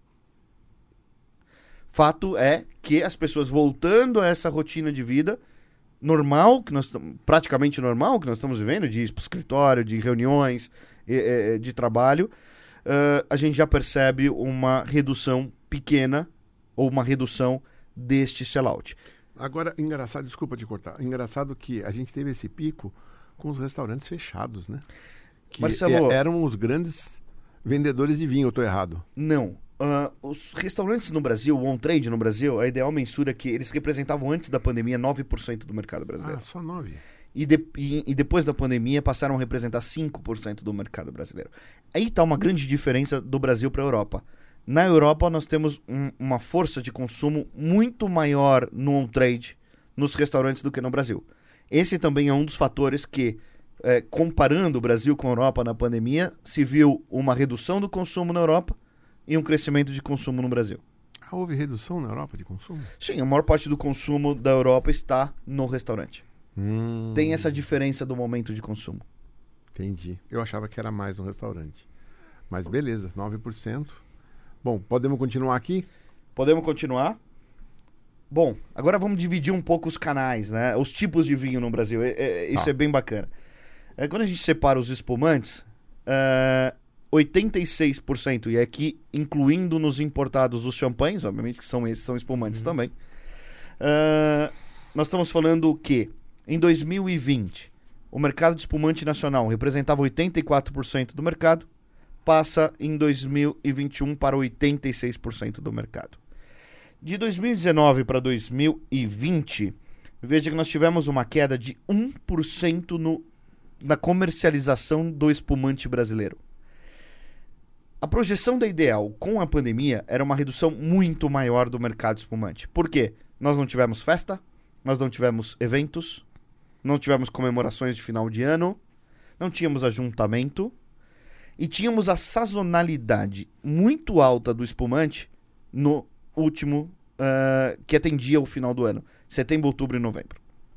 Fato é que as pessoas voltando a essa rotina de vida normal, praticamente normal, que nós estamos vivendo, de ir para o escritório, de reuniões, de trabalho, a gente já percebe uma redução pequena ou uma redução deste sellout.
Agora, engraçado, desculpa te cortar, engraçado que a gente teve esse pico com os restaurantes fechados, né? Que
Marcelo,
eram os grandes vendedores de vinho, eu estou errado?
Não. Os restaurantes no Brasil, o on-trade no Brasil, a Ideal mensura que eles representavam antes da pandemia 9% do mercado brasileiro.
Ah, só 9%.
E depois da pandemia passaram a representar 5% do mercado brasileiro. Aí está uma grande diferença do Brasil para a Europa. Na Europa nós temos uma força de consumo muito maior no on-trade, nos restaurantes, do que no Brasil. Esse também é um dos fatores que, comparando o Brasil com a Europa na pandemia, se viu uma redução do consumo na Europa e um crescimento de consumo no Brasil.
Ah, houve redução na Europa de consumo?
Sim, a maior parte do consumo da Europa está no restaurante. Tem essa diferença do momento de consumo.
Entendi. Eu achava que era mais no restaurante. Mas beleza, 9%. Bom, podemos continuar aqui?
Podemos continuar? Bom, agora vamos dividir um pouco os canais, né? Os tipos de vinho no Brasil. Isso é bem bacana. Quando a gente separa os espumantes, 86%, e aqui incluindo nos importados os champanhes, obviamente que são espumantes também. Nós estamos falando que em 2020 o mercado de espumante nacional representava 84% do mercado, passa em 2021 para 86% do mercado. De 2019 para 2020, veja que nós tivemos uma queda de 1% na comercialização do espumante brasileiro. A projeção da Ideal com a pandemia era uma redução muito maior do mercado espumante. Por quê? Nós não tivemos festa, nós não tivemos eventos, não tivemos comemorações de final de ano, não tínhamos ajuntamento e tínhamos a sazonalidade muito alta do espumante no último, que atendia o final do ano, setembro, outubro e novembro.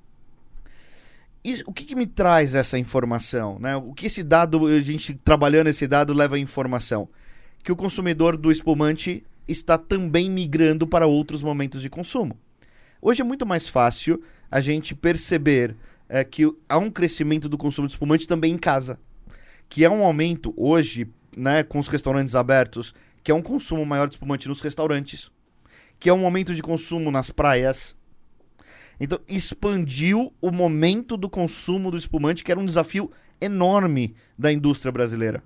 E o que me traz essa informação, né? O que esse dado, a gente trabalhando esse dado, leva a informação? Que o consumidor do espumante está também migrando para outros momentos de consumo. Hoje é muito mais fácil a gente perceber que há um crescimento do consumo de espumante também em casa. Que é um aumento hoje, né, com os restaurantes abertos, que é um consumo maior de espumante nos restaurantes, que é um aumento de consumo nas praias. Então, expandiu o momento do consumo do espumante, que era um desafio enorme da indústria brasileira.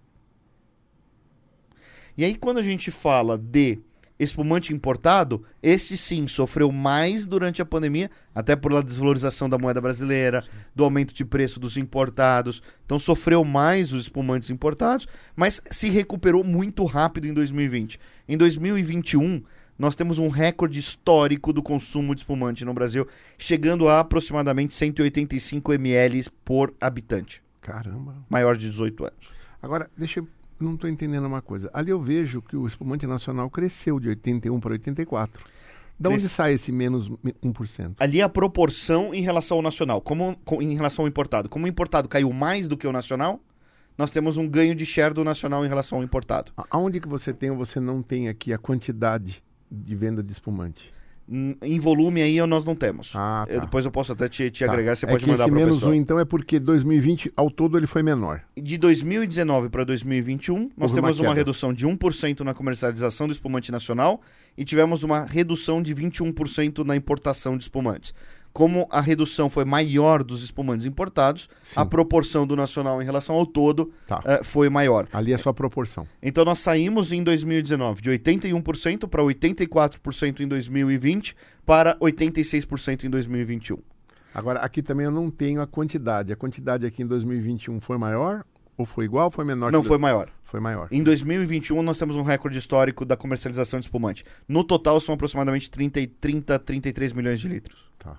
E aí, quando a gente fala de espumante importado, esse sim sofreu mais durante a pandemia, até pela desvalorização da moeda brasileira, do aumento de preço dos importados. Então sofreu mais os espumantes importados, mas se recuperou muito rápido em 2020. Em 2021, nós temos um recorde histórico do consumo de espumante no Brasil, chegando a aproximadamente 185 ml por habitante.
Caramba.
Maior de 18 anos.
Agora, não estou entendendo uma coisa. Ali eu vejo que o espumante nacional cresceu de 81 para 84. De onde sai esse menos 1%?
Ali a proporção em relação ao nacional, em relação ao importado. Como o importado caiu mais do que o nacional, nós temos um ganho de share do nacional em relação ao importado.
Aonde que você tem ou você não tem aqui a quantidade de venda de espumante?
Em volume aí nós não temos.
Tá.
Depois eu posso até te agregar, você pode
que
mandar para o
esse menos
pessoal.
1 então é porque 2020 ao todo ele foi menor.
De 2019 para 2021, nós
Houve
temos
uma
uma
queda.
redução de 1% na comercialização do espumante nacional e tivemos uma redução de 21% na importação de espumantes. Como a redução foi maior dos espumantes importados,
Sim.
a proporção do nacional em relação ao todo foi maior.
Ali é só proporção.
Então nós saímos em 2019 de 81% para 84% em 2020 para 86% em 2021.
Agora, aqui também eu não tenho a quantidade. A quantidade aqui em 2021 foi maior ou foi igual ou foi menor?
Não, foi maior.
Foi maior.
Em 2021 nós temos um recorde histórico da comercialização de espumante. No total são aproximadamente 33 milhões de litros.
Tá.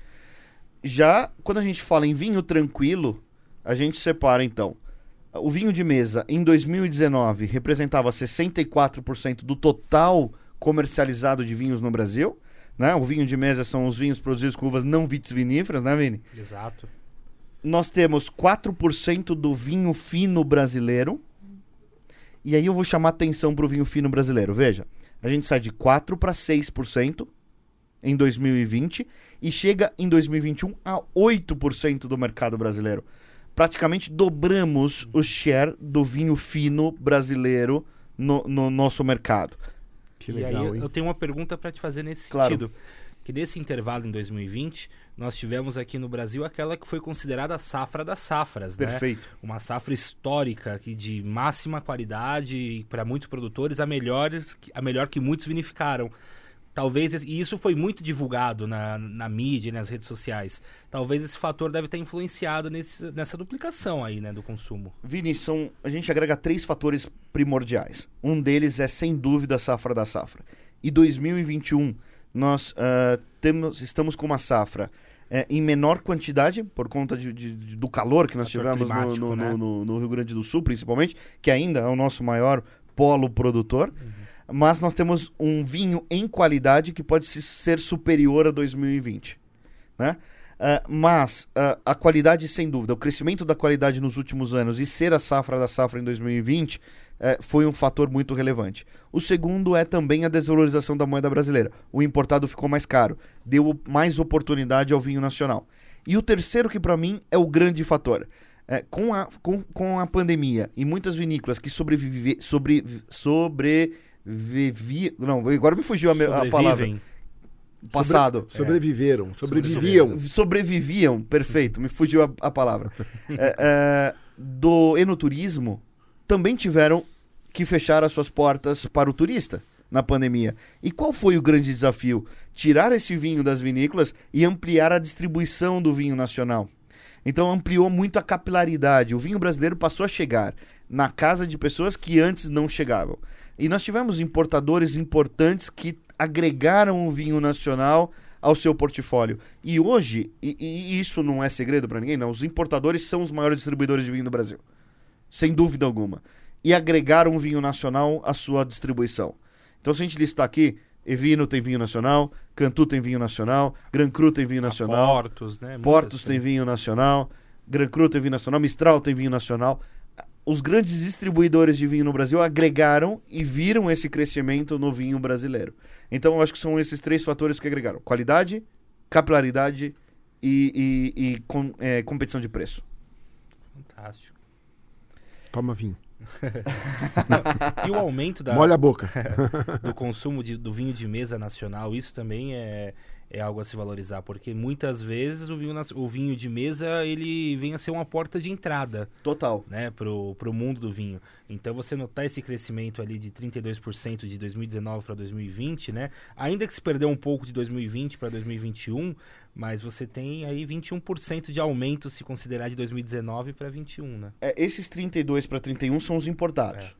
Já quando a gente fala em vinho tranquilo, a gente separa então. O vinho de mesa em 2019 representava 64% do total comercializado de vinhos no Brasil. Né? O vinho de mesa são os vinhos produzidos com uvas não vitiviníferas, né, Vini?
Exato.
Nós temos 4% do vinho fino brasileiro. E aí eu vou chamar atenção para o vinho fino brasileiro. Veja, a gente sai de 4% para 6% em 2020 e chega em 2021 a 8% do mercado brasileiro. Praticamente dobramos o share do vinho fino brasileiro no nosso mercado.
Que
E
legal,
aí
hein?
eu tenho uma pergunta para te fazer nesse
Claro.
sentido. Que nesse intervalo em 2020, nós tivemos aqui no Brasil aquela que foi considerada a safra das safras, né?
Perfeito.
Uma safra histórica aqui de máxima qualidade e para muitos produtores a melhor que muitos vinificaram. Talvez, e isso foi muito divulgado na mídia e nas redes sociais. Talvez esse fator deve ter influenciado nessa duplicação aí, né, do consumo.
Vini, a gente agrega 3 fatores primordiais. Um deles é, sem dúvida, a safra da safra. E 2021, nós estamos com uma safra em menor quantidade, por conta do calor que nós
Fator
tivemos
climático, né?
no Rio Grande do Sul, principalmente, que ainda é o nosso maior polo produtor. Mas nós temos um vinho em qualidade que pode ser superior a 2020. Né? Mas a qualidade, sem dúvida, o crescimento da qualidade nos últimos anos e ser a safra da safra em 2020 foi um fator muito relevante. O segundo é também a desvalorização da moeda brasileira. O importado ficou mais caro, deu mais oportunidade ao vinho nacional. E o terceiro, que para mim é o grande fator. Com a pandemia e muitas vinícolas que não, agora me fugiu a palavra. Passado.
Sobreviviam.
Sobreviviam, perfeito, me fugiu a palavra. Do enoturismo, também tiveram que fechar as suas portas para o turista na pandemia. E qual foi o grande desafio? Tirar esse vinho das vinícolas e ampliar a distribuição do vinho nacional. Então ampliou muito a capilaridade. O vinho brasileiro passou a chegar na casa de pessoas que antes não chegavam. E nós tivemos importadores importantes que agregaram o vinho nacional ao seu portfólio. E hoje, e isso não é segredo para ninguém, não, os importadores são os maiores distribuidores de vinho do Brasil. Sem dúvida alguma. E agregaram o vinho nacional à sua distribuição. Então, se a gente listar aqui, Evino tem vinho nacional, Cantu tem vinho nacional, Gran Cru tem vinho nacional,
Portos, né?
Portos tem vinho nacional, Gran Cru tem vinho nacional, Mistral tem vinho nacional. Os grandes distribuidores de vinho no Brasil agregaram e viram esse crescimento no vinho brasileiro. Então, eu acho que são esses 3 fatores que agregaram. Qualidade, capilaridade e competição de preço.
Fantástico.
Toma vinho.
E o aumento
Molha a boca.
do consumo do vinho de mesa nacional, isso também é algo a se valorizar, porque muitas vezes o vinho de mesa ele vem a ser uma porta de entrada,
Total.
né, pro mundo do vinho. Então você notar esse crescimento ali de 32% de 2019 para 2020, né, ainda que se perdeu um pouco de 2020 para 2021, mas você tem aí 21% de aumento se considerar de 2019 para 21, né?
Esses 32 para 31 são os importados.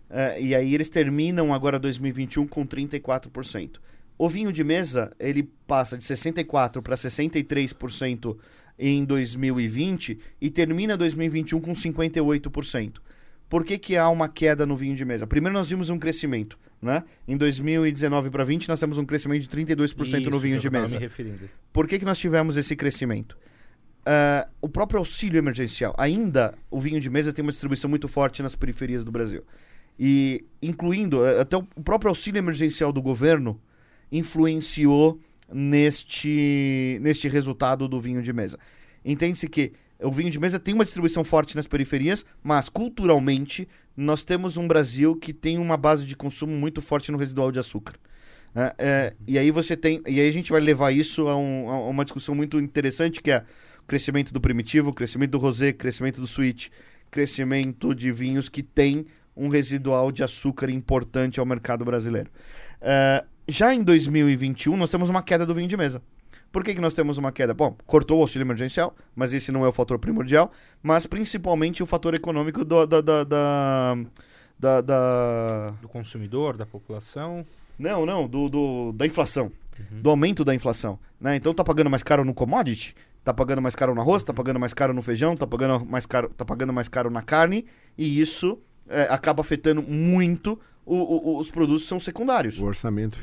E aí eles terminam agora 2021 com 34%. O vinho de mesa, ele passa de 64% para 63% em 2020 e termina 2021 com 58%. Por que há uma queda no vinho de mesa? Primeiro nós vimos um crescimento, né? Em 2019 para 20 nós temos um crescimento de 32% no vinho de mesa. Por que nós tivemos esse crescimento? O próprio auxílio emergencial. Ainda o vinho de mesa tem uma distribuição muito forte nas periferias do Brasil. E incluindo até o próprio auxílio emergencial do governo influenciou neste resultado do vinho de mesa. Entende-se que o vinho de mesa tem uma distribuição forte nas periferias, mas culturalmente nós temos um Brasil que tem uma base de consumo muito forte no residual de açúcar. E aí a gente vai levar isso a uma discussão muito interessante, que é o crescimento do primitivo, o crescimento do rosé, o crescimento do sweet, crescimento de vinhos que tem um residual de açúcar importante ao mercado brasileiro. Já em 2021, nós temos uma queda do vinho de mesa. Por que nós temos uma queda? Bom, cortou o auxílio emergencial, mas esse não é o fator primordial, mas principalmente o fator econômico do
consumidor, da população.
Não, da inflação, do aumento da inflação, né? Então tá pagando mais caro no commodity, tá pagando mais caro no arroz, tá pagando mais caro no feijão, tá pagando mais caro na carne, e isso acaba afetando muito os produtos que são secundários.
O orçamento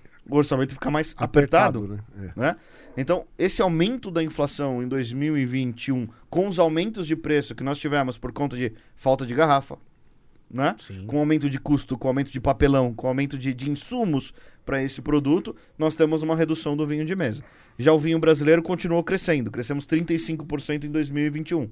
fica
mais apertado,
né?
Então, esse aumento da inflação em 2021, com os aumentos de preço que nós tivemos por conta de falta de garrafa, né? Com aumento de custo, com aumento de papelão, com aumento de insumos para esse produto, nós temos uma redução do vinho de mesa. Já o vinho brasileiro continuou crescendo. Crescemos 35% em 2021.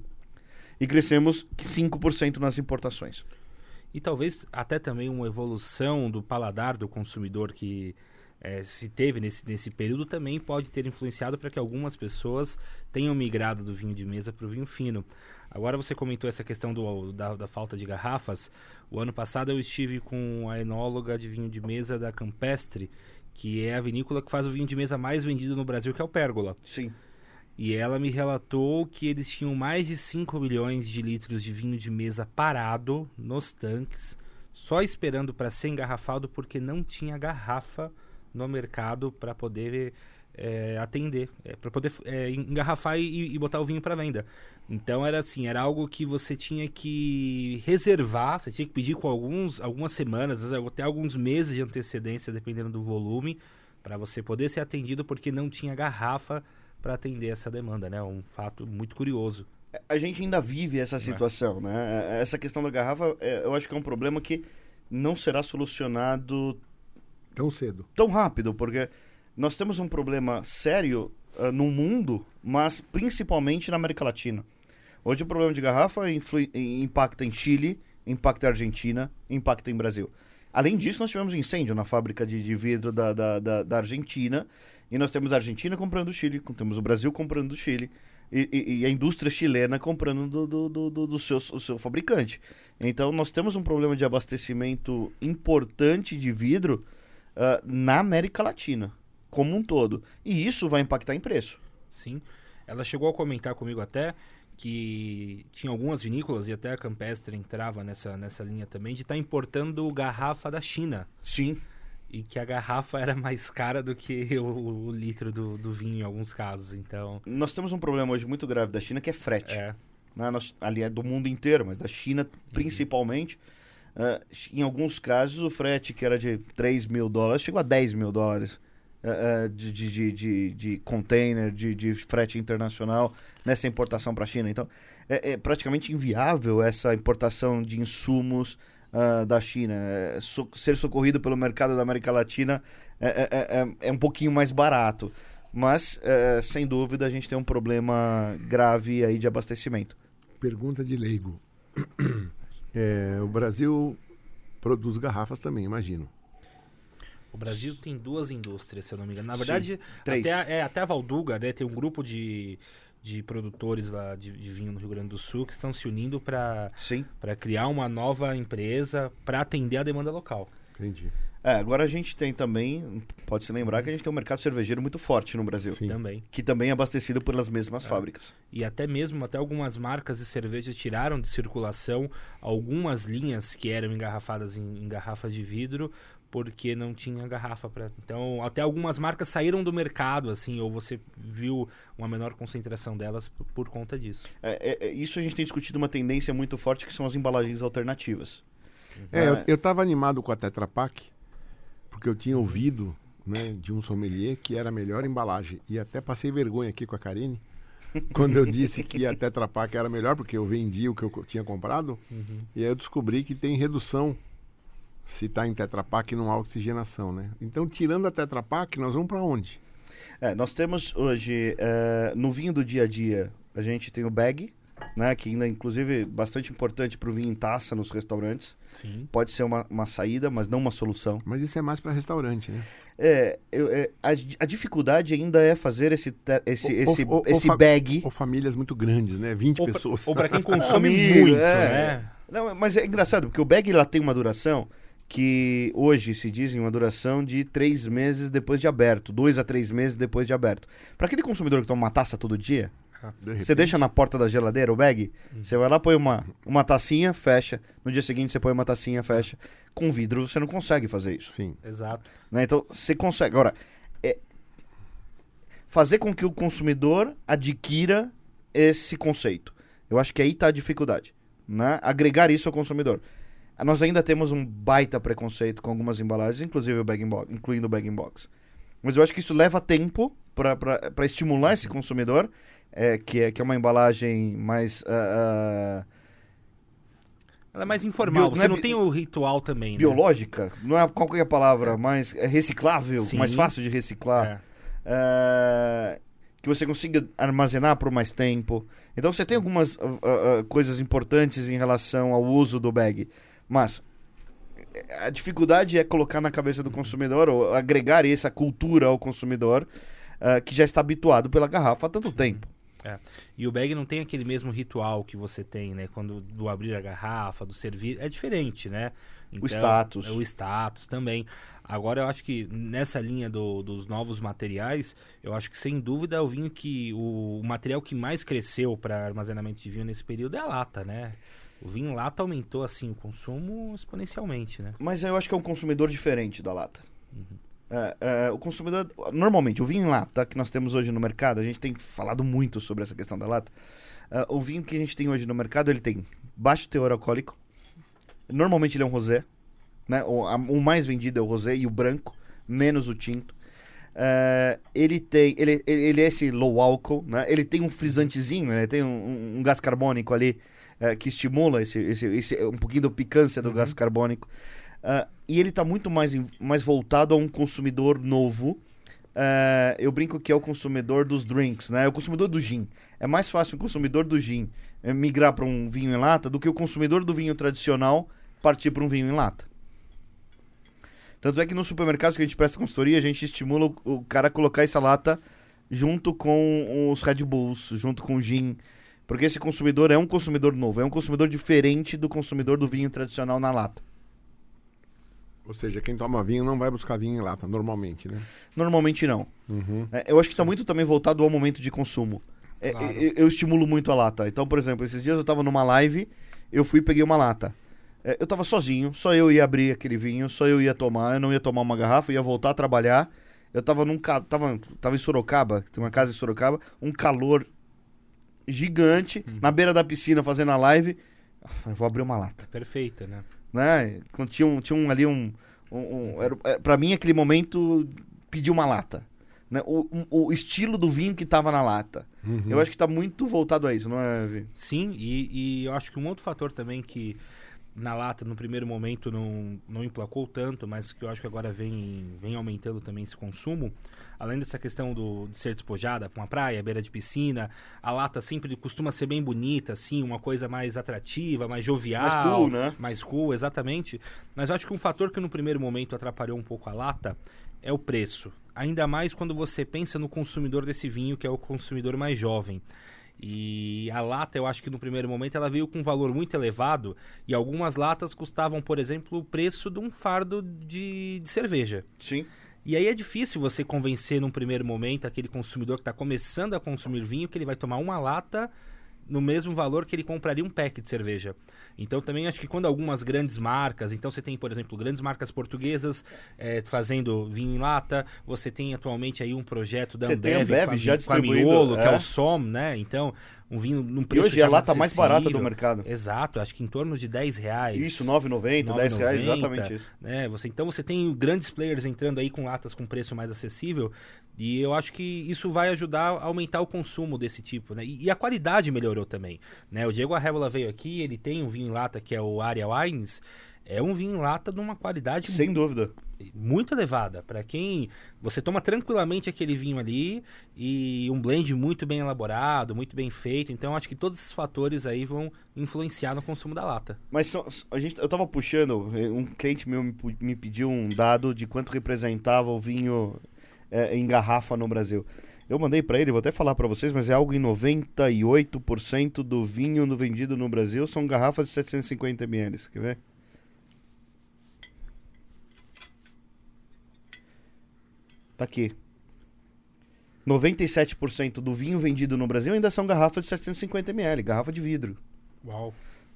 E crescemos 5% nas importações.
E talvez até também uma evolução do paladar do consumidor que se teve nesse período também pode ter influenciado para que algumas pessoas tenham migrado do vinho de mesa para o vinho fino. Agora você comentou essa questão da falta de garrafas. O ano passado eu estive com a enóloga de vinho de mesa da Campestre, que é a vinícola que faz o vinho de mesa mais vendido no Brasil, que é o Pérgola.
Sim.
E ela me relatou que eles tinham mais de 5 milhões de litros de vinho de mesa parado nos tanques, só esperando para ser engarrafado, porque não tinha garrafa no mercado para poder atender, para poder engarrafar e botar o vinho para venda. Então era assim, era algo que você tinha que reservar, você tinha que pedir com algumas semanas, às vezes até alguns meses de antecedência, dependendo do volume, para você poder ser atendido, porque não tinha garrafa para atender essa demanda, né? Um fato muito curioso.
A gente ainda vive essa situação, né? Essa questão da garrafa, eu acho que é um problema que não será solucionado
tão cedo,
tão rápido, porque nós temos um problema sério no mundo, mas principalmente na América Latina. Hoje o problema de garrafa impacta em Chile, impacta em Argentina, impacta em Brasil. Além disso, nós tivemos incêndio na fábrica de vidro da Argentina, e nós temos a Argentina comprando do Chile, temos o Brasil comprando do Chile, e a indústria chilena comprando do seu fabricante. Então, nós temos um problema de abastecimento importante de vidro na América Latina, como um todo. E isso vai impactar em preço.
Sim. Ela chegou a comentar comigo até que tinha algumas vinícolas, e até a Campestre entrava nessa linha também, de estar importando garrafa da China.
Sim.
E que a garrafa era mais cara do que o litro do vinho em alguns casos, então...
Nós temos um problema hoje muito grave da China, que é frete. Ali é do mundo inteiro, mas da China principalmente. Em alguns casos, o frete, que era de $3 mil, chegou a $10 mil de container, de frete internacional nessa importação para a China. Então, é praticamente inviável essa importação de insumos da China. Ser socorrido pelo mercado da América Latina é um pouquinho mais barato, mas sem dúvida a gente tem um problema grave aí de abastecimento.
Pergunta de leigo. O Brasil produz garrafas também, imagino.
O Brasil tem 2 indústrias, se eu não me engano. Na verdade,
3.
Até a Valduga, né, tem um grupo de produtores lá de vinho no Rio Grande do Sul que estão se unindo para criar uma nova empresa para atender a demanda local.
Entendi.
Agora a gente tem também, pode-se lembrar que a gente tem um mercado cervejeiro muito forte no Brasil.
Sim.
Também.
Que também é abastecido pelas mesmas fábricas.
E até algumas marcas de cerveja tiraram de circulação algumas linhas que eram engarrafadas em garrafa de vidro, porque não tinha garrafa para. Então, até algumas marcas saíram do mercado, assim, ou você viu uma menor concentração delas por conta disso.
Isso a gente tem discutido uma tendência muito forte, que são as embalagens alternativas.
Eu estava animado com a Tetra Pak, porque eu tinha ouvido, né, de um sommelier que era a melhor embalagem. E até passei vergonha aqui com a Karine, quando eu disse que a Tetra Pak era melhor, porque eu vendi o que eu tinha comprado. E aí eu descobri que tem redução se está em Tetra Pak e não há oxigenação, né? Então, tirando a Tetra Pak, nós vamos para onde?
Nós temos hoje, no vinho do dia a dia, a gente tem o bag, né, que ainda, inclusive, bastante importante para o vinho em taça nos restaurantes.
Sim.
Pode ser uma saída, mas não uma solução.
Mas isso é mais para restaurante, né?
A dificuldade ainda é fazer esse bag.
Ou famílias muito grandes, né? 20 pessoas.
Ou para quem consome
Amigo,
muito, né?
Não, mas é engraçado, porque o bag lá tem uma duração que hoje se diz uma duração de 3 meses depois de aberto, 2 a 3 meses depois de aberto. Para aquele consumidor que toma uma taça todo dia, você deixa na porta da geladeira o bag, você vai lá, põe uma tacinha, fecha. No dia seguinte você põe uma tacinha, fecha. Com vidro você não consegue fazer isso.
Sim.
Exato.
Né? Então você consegue. Agora, fazer com que o consumidor adquira esse conceito. Eu acho que aí está a dificuldade. Né? Agregar isso ao consumidor. Nós ainda temos um baita preconceito com algumas embalagens, inclusive incluindo o bag-in-box. Mas eu acho que isso leva tempo para estimular esse consumidor, que é uma embalagem mais...
Ela é mais informal, você não tem o ritual também,
biológica, né? Não é qual é a palavra, mais reciclável,
Sim.
mais fácil de reciclar. Que você consiga armazenar por mais tempo. Então você tem algumas coisas importantes em relação ao uso do bag. Mas a dificuldade é colocar na cabeça do consumidor, ou agregar essa cultura ao consumidor, que já está habituado pela garrafa há tanto tempo.
E o bag não tem aquele mesmo ritual que você tem, né? Quando do abrir a garrafa, do servir, é diferente, né? Então, o status também. Agora eu acho que nessa linha dos novos materiais, eu acho que sem dúvida é o vinho o material que mais cresceu para armazenamento de vinho nesse período é a lata, né? O vinho em lata aumentou assim o consumo exponencialmente, né?
Mas eu acho que é um consumidor diferente da lata. O consumidor, normalmente, o vinho em lata que nós temos hoje no mercado, a gente tem falado muito sobre essa questão da lata. O vinho que a gente tem hoje no mercado, ele tem baixo teor alcoólico. Normalmente ele é um rosé, né? O mais vendido é o rosé e o branco, menos o tinto. Ele é esse low álcool, né? Ele tem um frisantezinho, né? Tem um gás carbônico ali que estimula um pouquinho da picância do gás carbônico. E ele está muito mais voltado a um consumidor novo. Eu brinco que é o consumidor dos drinks, né? É o consumidor do gin. É mais fácil o consumidor do gin migrar para um vinho em lata do que o consumidor do vinho tradicional partir para um vinho em lata. Tanto é que nos supermercados que a gente presta consultoria, a gente estimula o cara a colocar essa lata junto com os Red Bulls, junto com o gin. Porque esse consumidor é um consumidor novo, é um consumidor diferente do consumidor do vinho tradicional na lata.
Ou seja, quem toma vinho não vai buscar vinho em lata, normalmente, né?
Normalmente não. Eu acho que está muito também voltado ao momento de consumo. Claro. Eu estimulo muito a lata. Então, por exemplo, esses dias eu estava numa live, eu fui e peguei uma lata. Eu estava sozinho, só eu ia abrir aquele vinho, só eu ia tomar, eu não ia tomar uma garrafa, eu ia voltar a trabalhar. Eu estava tava em Sorocaba, tem uma casa em Sorocaba, um calor gigante, na beira da piscina fazendo a live. Eu vou abrir uma lata.
Perfeita, né?
Tinha ali pra mim, aquele momento, pedi uma lata. Né? O estilo do vinho que estava na lata. Eu acho que está muito voltado a isso, não é, Vi?
Sim, e eu acho que um outro fator também que na lata, no primeiro momento, não emplacou tanto, mas que eu acho que agora vem aumentando também esse consumo, além dessa questão de ser despojada para uma praia, beira de piscina, a lata sempre costuma ser bem bonita, assim, uma coisa mais atrativa, mais jovial.
Mais cool, né?
Mais cool, exatamente. Mas eu acho que um fator que no primeiro momento atrapalhou um pouco a lata é o preço. Ainda mais quando você pensa no consumidor desse vinho, que é o consumidor mais jovem. E a lata, eu acho que no primeiro momento ela veio com um valor muito elevado e algumas latas custavam, por exemplo, o preço de um fardo de cerveja.
Sim.
E aí é difícil você convencer num primeiro momento aquele consumidor que está começando a consumir vinho que ele vai tomar uma lata no mesmo valor que ele compraria um pack de cerveja. Então também acho que quando algumas grandes marcas, então você tem, por exemplo, grandes marcas portuguesas fazendo vinho em lata, você tem atualmente aí um projeto da
Você tem a Ambev já
com a
distribuindo,
Miolo, que é o SOM, né? Então, um vinho num
E
preço
hoje é a
já
lata mais barata do
acessível.
mercado.
Exato, acho que em torno de R$10.
Isso, R$ 9,90, R$ 10, exatamente isso.
Né? Então você tem grandes players entrando aí com latas com preço mais acessível e eu acho que isso vai ajudar a aumentar o consumo desse tipo, né? E a qualidade melhorou também, né? O Diego Arrébola veio aqui, ele tem um vinho em lata que é o Aria Wines, é um vinho em lata de uma qualidade
Sem dúvida.
muito elevada. Para quem você toma tranquilamente aquele vinho ali e um blend muito bem elaborado, muito bem feito. Então acho que todos esses fatores aí vão influenciar no consumo da lata.
Mas eu tava puxando, um cliente meu me pediu um dado de quanto representava o vinho em garrafa no Brasil. Eu mandei para ele, vou até falar para vocês, mas é algo em 98% do vinho vendido no Brasil são garrafas de 750 ml. Quer ver? Tá aqui. 97% do vinho vendido no Brasil ainda são garrafas de 750 ml, garrafa de vidro.
Uau.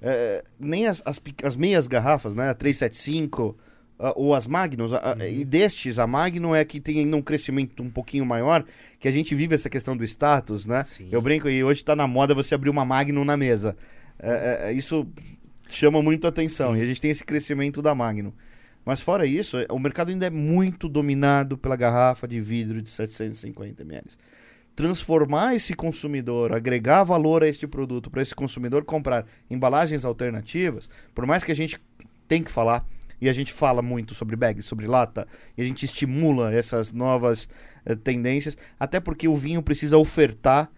Nem as meias garrafas, né? A 375 ou as Magnums. E destes, a Magnum é que tem ainda um crescimento um pouquinho maior, que a gente vive essa questão do status, né?
Sim.
Eu brinco e hoje tá na moda você abrir uma Magnum na mesa. Isso chama muito atenção.
Sim.
E a gente tem esse crescimento da Magnum. Mas fora isso, o mercado ainda é muito dominado pela garrafa de vidro de 750 ml. Transformar esse consumidor, agregar valor a este produto para esse consumidor comprar embalagens alternativas, por mais que a gente tem que falar, e a gente fala muito sobre bags, sobre lata, e a gente estimula essas novas tendências, até porque o vinho precisa ofertar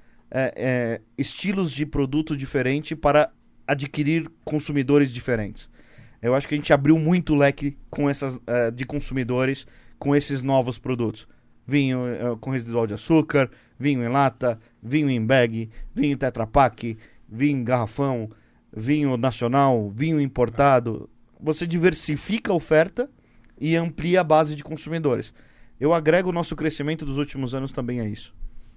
estilos de produto diferente para adquirir consumidores diferentes. Eu acho que a gente abriu muito o leque com de consumidores com esses novos produtos. Vinho com residual de açúcar, vinho em lata, vinho em bag, vinho em Tetra Pak, vinho em garrafão, vinho nacional, vinho importado. Você diversifica a oferta e amplia a base de consumidores. Eu agrego o nosso crescimento dos últimos anos também a isso.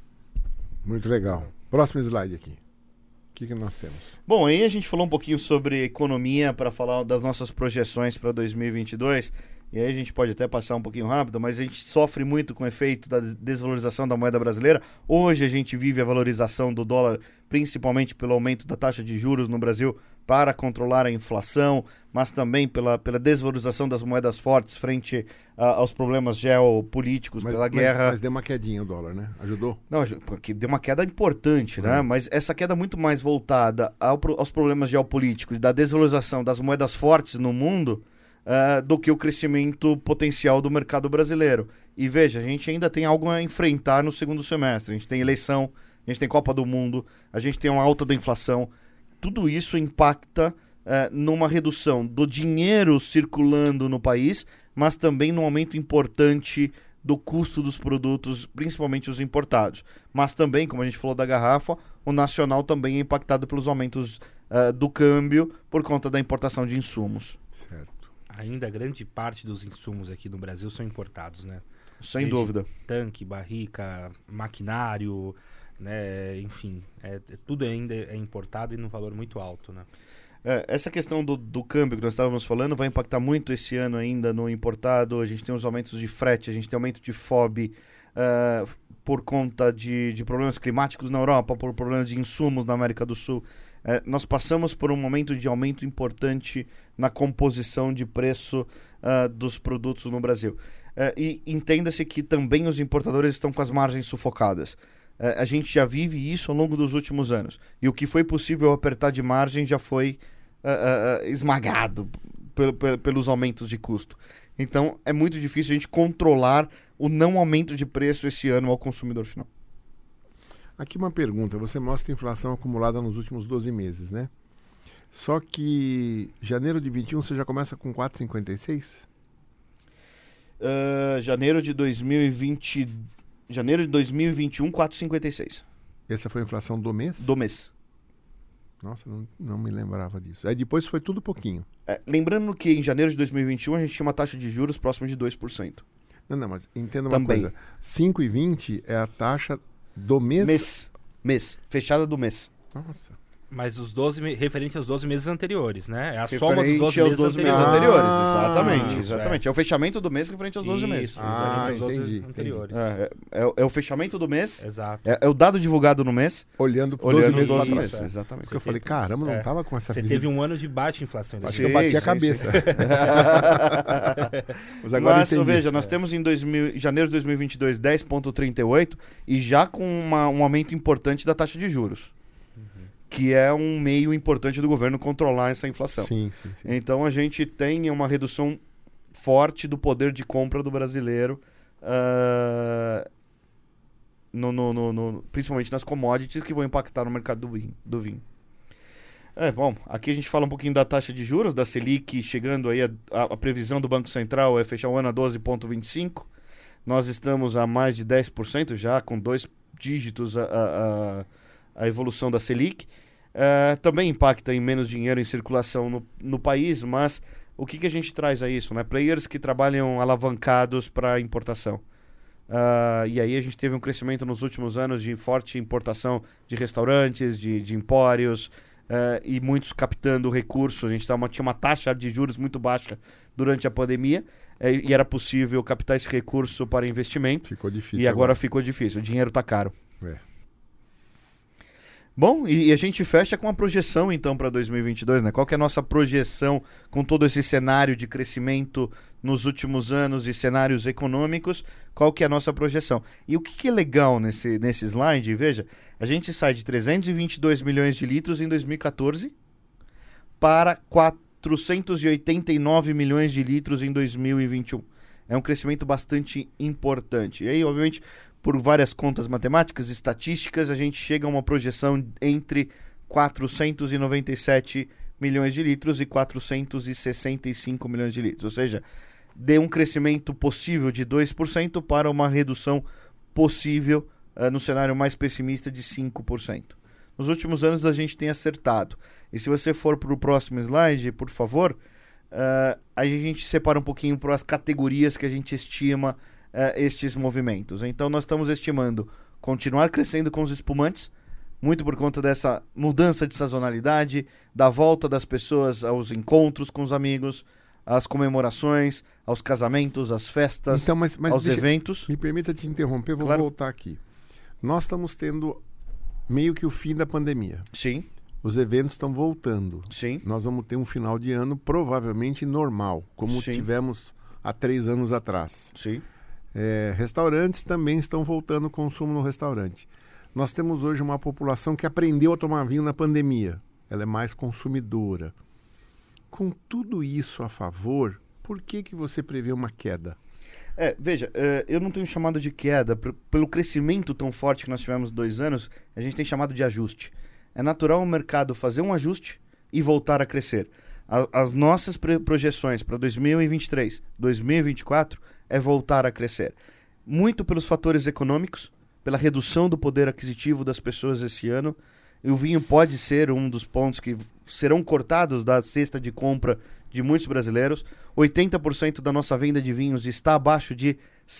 Muito legal. Próximo slide aqui. O que nós temos?
Bom, aí a gente falou um pouquinho sobre economia para falar das nossas projeções para 2022. E aí a gente pode até passar um pouquinho rápido, mas a gente sofre muito com o efeito da desvalorização da moeda brasileira. Hoje a gente vive a valorização do dólar, principalmente pelo aumento da taxa de juros no Brasil para controlar a inflação, mas também pela desvalorização das moedas fortes frente aos problemas geopolíticos, pela guerra.
Mas deu uma quedinha o dólar, né? Ajudou?
Não, porque deu uma queda importante, né? Mas essa queda muito mais voltada aos problemas geopolíticos, da desvalorização das moedas fortes no mundo, do que o crescimento potencial do mercado brasileiro. E veja, a gente ainda tem algo a enfrentar no segundo semestre. A gente tem eleição, a gente tem Copa do Mundo, a gente tem uma alta da inflação. Tudo isso impacta numa redução do dinheiro circulando no país, mas também num aumento importante do custo dos produtos, principalmente os importados. Mas também, como a gente falou da garrafa, o nacional também é impactado pelos aumentos do câmbio por conta da importação de insumos.
Certo.
Ainda grande parte dos insumos aqui no Brasil são importados, né?
Sem dúvida.
Tanque, barrica, maquinário, né? Enfim, tudo ainda é importado e num valor muito alto, né?
Essa questão do câmbio que nós estávamos falando vai impactar muito esse ano ainda no importado. A gente tem os aumentos de frete, a gente tem aumento de FOB por conta de problemas climáticos na Europa, por problemas de insumos na América do Sul. Nós passamos por um momento de aumento importante na composição de preço dos produtos no Brasil. E entenda-se que também os importadores estão com as margens sufocadas. A gente já vive isso ao longo dos últimos anos. E o que foi possível apertar de margem já foi esmagado pelos aumentos de custo. Então é muito difícil a gente controlar o não aumento de preço esse ano ao consumidor final.
Aqui uma pergunta. Você mostra a inflação acumulada nos últimos 12 meses, né? Só que janeiro de 21 você já começa com 4,56?
Janeiro de 2021, 4,56.
Essa foi a inflação do mês?
do mês.
Nossa, não me lembrava disso. Aí depois foi tudo pouquinho.
Lembrando que em janeiro de 2021 a gente tinha uma taxa de juros próxima de 2%.
Não, mas entenda uma
Também.
coisa. 5,20 é a taxa do mês?
Mês. Fechada do mês.
Nossa.
Mas os 12 referente aos 12 meses anteriores, né? É a soma dos
Referente
12
aos
meses
12 meses
anteriores.
anteriores.
Ah,
Exatamente,
isso,
exatamente. É o fechamento do mês referente aos 12 meses.
Isso,
Ah,
referente aos 12
entendi,
anteriores.
É o fechamento do mês.
Exato.
É o dado divulgado no mês,
Olhando 12
olhando os
meses
12
para
meses.
trás.
Exatamente.
Porque eu falei,
Você
caramba, não
é.
tava com essa
Você
visão.
teve um ano de baixa inflação. em
Acho
Sim,
que eu bati a
sim,
cabeça.
sim.
Mas agora
Mas,
entendi.
veja, nós temos em janeiro de 2022 10,38 e já com um aumento importante da taxa de juros, que é um meio importante do governo controlar essa inflação.
Sim.
Então a gente tem uma redução forte do poder de compra do brasileiro, principalmente nas commodities que vão impactar no mercado do vinho. Bom, aqui a gente fala um pouquinho da taxa de juros, da Selic, chegando aí a previsão do Banco Central é fechar o ano a 12,25%. Nós estamos a mais de 10%, já com 2 dígitos a evolução da Selic. Também impacta em menos dinheiro em circulação no país, mas o que a gente traz a isso? Né? Players que trabalham alavancados para importação. E aí a gente teve um crescimento nos últimos anos de forte importação de restaurantes, de empórios, e muitos captando recursos. A gente tinha uma taxa de juros muito baixa durante a pandemia, e era possível captar esse recurso para investimento.
Ficou difícil.
E agora ficou difícil, o dinheiro está caro.
É.
Bom, e a gente fecha com uma projeção então para 2022, né? Qual que é a nossa projeção com todo esse cenário de crescimento nos últimos anos e cenários econômicos? Qual que é a nossa projeção? E o que é legal nesse slide, veja, a gente sai de 322 milhões de litros em 2014 para 489 milhões de litros em 2021. É um crescimento bastante importante. E aí, obviamente, por várias contas matemáticas, estatísticas, a gente chega a uma projeção entre 497 milhões de litros e 465 milhões de litros. Ou seja, de um crescimento possível de 2% para uma redução possível no cenário mais pessimista de 5%. Nos últimos anos a gente tem acertado. E se você for para o próximo slide, por favor, a gente separa um pouquinho para as categorias que a gente estima estes movimentos. Então nós estamos estimando continuar crescendo com os espumantes, muito por conta dessa mudança de sazonalidade, da volta das pessoas aos encontros com os amigos, às comemorações, aos casamentos, às festas,
Então, mas
aos eventos.
Me permita te interromper, vou
Claro.
voltar aqui. Nós estamos tendo meio que o fim da pandemia.
Sim,
Os eventos estão voltando.
sim,
Nós vamos ter um final de ano provavelmente normal, como
Sim.
tivemos há 3 anos atrás.
sim.
Restaurantes também estão voltando o consumo no restaurante. Nós temos hoje uma população que aprendeu a tomar vinho na pandemia. Ela é mais consumidora. Com tudo isso a favor, por que você prevê uma queda?
Veja, eu não tenho chamado de queda. Pelo crescimento tão forte que nós tivemos 2 anos, a gente tem chamado de ajuste. É natural o mercado fazer um ajuste e voltar a crescer. As nossas projeções para 2023, 2024 é voltar a crescer. Muito pelos fatores econômicos, pela redução do poder aquisitivo das pessoas esse ano. E o vinho pode ser um dos pontos que serão cortados da cesta de compra de muitos brasileiros. 80% da nossa venda de vinhos está abaixo de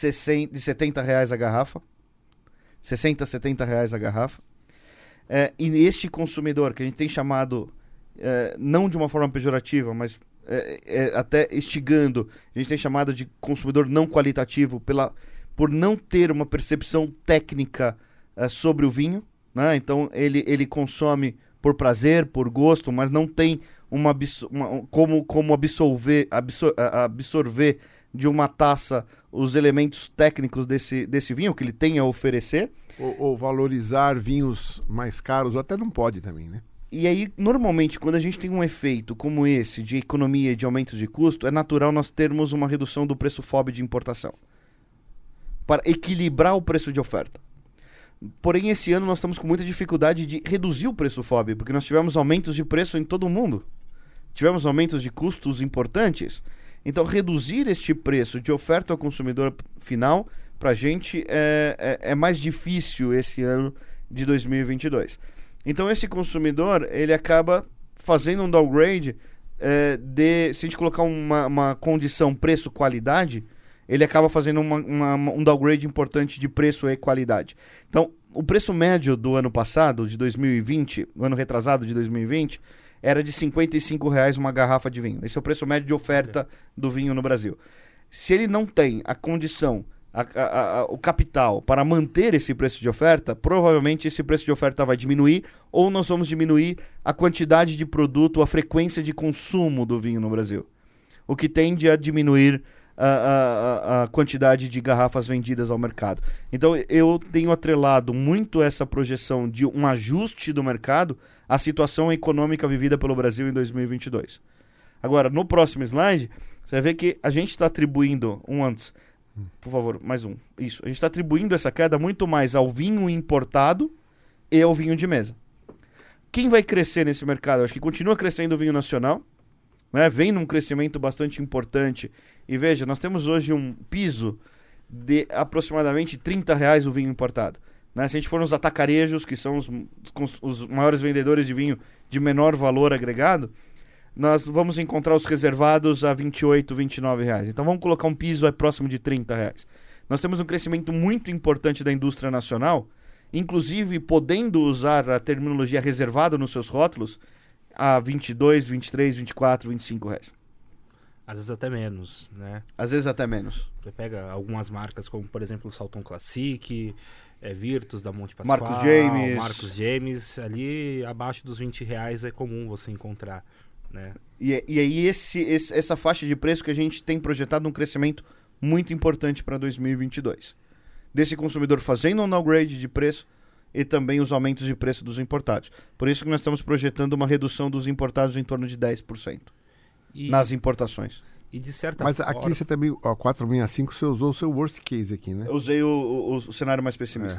R$70 a garrafa. 60, 70 reais a garrafa. E este consumidor, que a gente tem chamado, não de uma forma pejorativa, mas até instigando, a gente tem chamado de consumidor não qualitativo por não ter uma percepção técnica sobre o vinho, né? Então ele consome por prazer, por gosto, mas não tem como absorver de uma taça os elementos técnicos desse vinho que ele tem a oferecer.
Ou valorizar vinhos mais caros, ou até não pode também, né?
E aí, normalmente, quando a gente tem um efeito como esse de economia e de aumentos de custo, é natural nós termos uma redução do preço FOB de importação para equilibrar o preço de oferta. Porém, esse ano nós estamos com muita dificuldade de reduzir o preço FOB, porque nós tivemos aumentos de preço em todo o mundo. Tivemos aumentos de custos importantes. Então, reduzir este preço de oferta ao consumidor final, para a gente, é mais difícil esse ano de 2022. Então esse consumidor, ele acaba fazendo um downgrade se a gente colocar uma condição preço-qualidade, ele acaba fazendo um downgrade importante de preço e qualidade. Então, o preço médio do ano passado, de 2020, o ano retrasado de 2020, era de R$ 55,00 uma garrafa de vinho. Esse é o preço médio de oferta do vinho no Brasil. Se ele não tem a condição, o capital para manter esse preço de oferta, provavelmente esse preço de oferta vai diminuir, ou nós vamos diminuir a quantidade de produto, a frequência de consumo do vinho no Brasil, o que tende a diminuir a quantidade de garrafas vendidas ao mercado. Então eu tenho atrelado muito essa projeção de um ajuste do mercado à situação econômica vivida pelo Brasil em 2022. Agora, no próximo slide, você vai ver que a gente está atribuindo por favor, mais um. Isso. A gente está atribuindo essa queda muito mais ao vinho importado e ao vinho de mesa. Quem vai crescer nesse mercado? Eu acho que continua crescendo o vinho nacional, né? Vem num crescimento bastante importante. E veja, nós temos hoje um piso de aproximadamente R$30 o vinho importado. Né? Se a gente for nos atacarejos, que são os maiores vendedores de vinho de menor valor agregado, nós vamos encontrar os reservados a R$28, R$29. Então vamos colocar um piso próximo de R$30. Nós temos um crescimento muito importante da indústria nacional, inclusive podendo usar a terminologia reservado nos seus rótulos a R$22, R$23, R$24, R$25.
Às vezes até menos, né?
Às vezes até menos.
Você pega algumas marcas como, por exemplo, o Salton Classic, Virtus da Monte Pascoal, Marcos James, ali abaixo dos R$20 é comum você encontrar. Né?
E aí essa faixa de preço que a gente tem projetado um crescimento muito importante para 2022. Desse consumidor fazendo um downgrade de preço e também os aumentos de preço dos importados. Por isso que nós estamos projetando uma redução dos importados em torno de 10% nas importações.
E de certa
Mas
forma...
aqui você também, 465, você usou o seu worst case aqui, né?
Eu usei o cenário mais pessimista.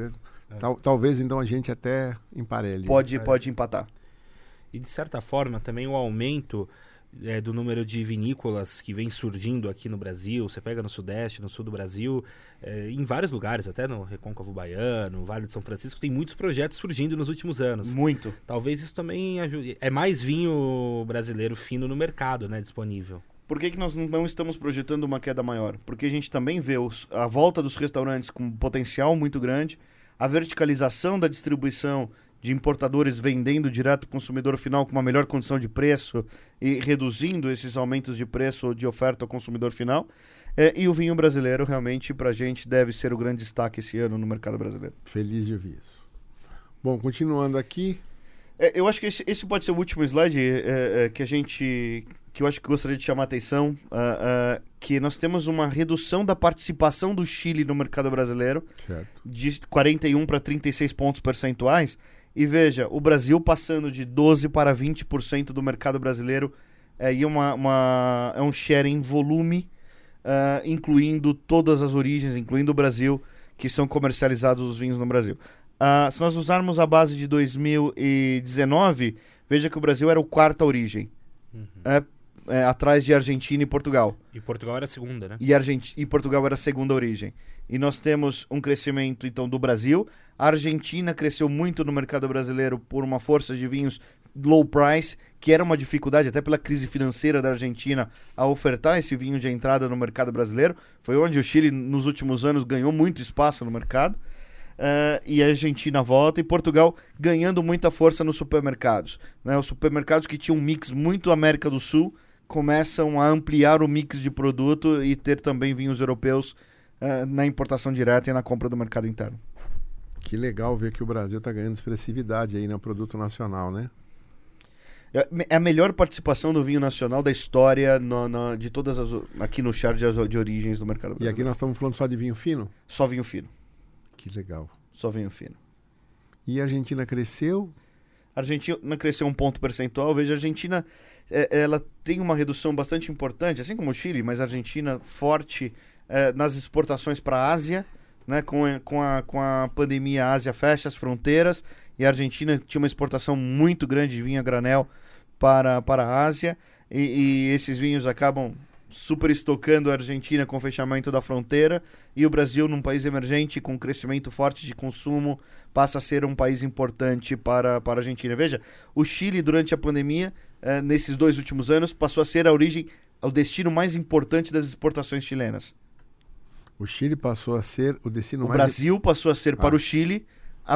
Talvez então a gente até emparelhe.
Pode empatar.
E de certa forma também o aumento do número de vinícolas que vem surgindo aqui no Brasil, você pega no Sudeste, no Sul do Brasil, em vários lugares, até no Recôncavo Baiano, no Vale de São Francisco, tem muitos projetos surgindo nos últimos anos.
Muito.
Talvez isso também ajude. É mais vinho brasileiro fino no mercado, né, disponível.
Por que nós não estamos projetando uma queda maior? Porque a gente também vê a volta dos restaurantes com potencial muito grande, a verticalização da distribuição de importadores vendendo direto para o consumidor final com uma melhor condição de preço e reduzindo esses aumentos de preço de oferta ao consumidor final. E o vinho brasileiro realmente para a gente deve ser o grande destaque esse ano no mercado brasileiro.
Feliz de ouvir isso. Bom, continuando aqui...
eu acho que esse pode ser o último slide que eu acho que gostaria de chamar a atenção, que nós temos uma redução da participação do Chile no mercado brasileiro, certo, de 41 para 36 pontos percentuais. E veja, o Brasil passando de 12% para 20% do mercado brasileiro e é um share em volume, incluindo todas as origens, incluindo o Brasil, que são comercializados os vinhos no Brasil. Se nós usarmos a base de 2019, veja que o Brasil era a quarta origem, atrás de Argentina e Portugal.
E Portugal era a segunda, né?
E Portugal era a segunda origem. E nós temos um crescimento, então, do Brasil. A Argentina cresceu muito no mercado brasileiro por uma força de vinhos low price, que era uma dificuldade até pela crise financeira da Argentina a ofertar esse vinho de entrada no mercado brasileiro. Foi onde o Chile, nos últimos anos, ganhou muito espaço no mercado. E a Argentina volta e Portugal ganhando muita força nos supermercados. Né? Os supermercados que tinham um mix muito América do Sul começam a ampliar o mix de produto e ter também vinhos europeus na importação direta e na compra do mercado interno.
Que legal ver que o Brasil está ganhando expressividade aí no produto nacional, né?
É a melhor participação do vinho nacional da história de todas aqui no chart de origens do mercado brasileiro.
E aqui nós estamos falando só de vinho fino?
Só vinho fino.
Que legal.
Só vinho fino.
E a Argentina cresceu?
A Argentina cresceu 1 ponto percentual. Veja, a Argentina ela tem uma redução bastante importante, assim como o Chile, mas a Argentina forte nas exportações para a Ásia, né? Com a pandemia, a Ásia fecha as fronteiras e a Argentina tinha uma exportação muito grande de vinho a granel para a Ásia e esses vinhos acabam super estocando a Argentina com o fechamento da fronteira, e o Brasil, num país emergente com crescimento forte de consumo, passa a ser um país importante para a Argentina. Veja, o Chile, durante a pandemia, nesses 2 últimos anos, passou a ser o destino mais importante das exportações chilenas.
O Chile passou a ser o destino
O
mais...
Brasil passou a ser para o Chile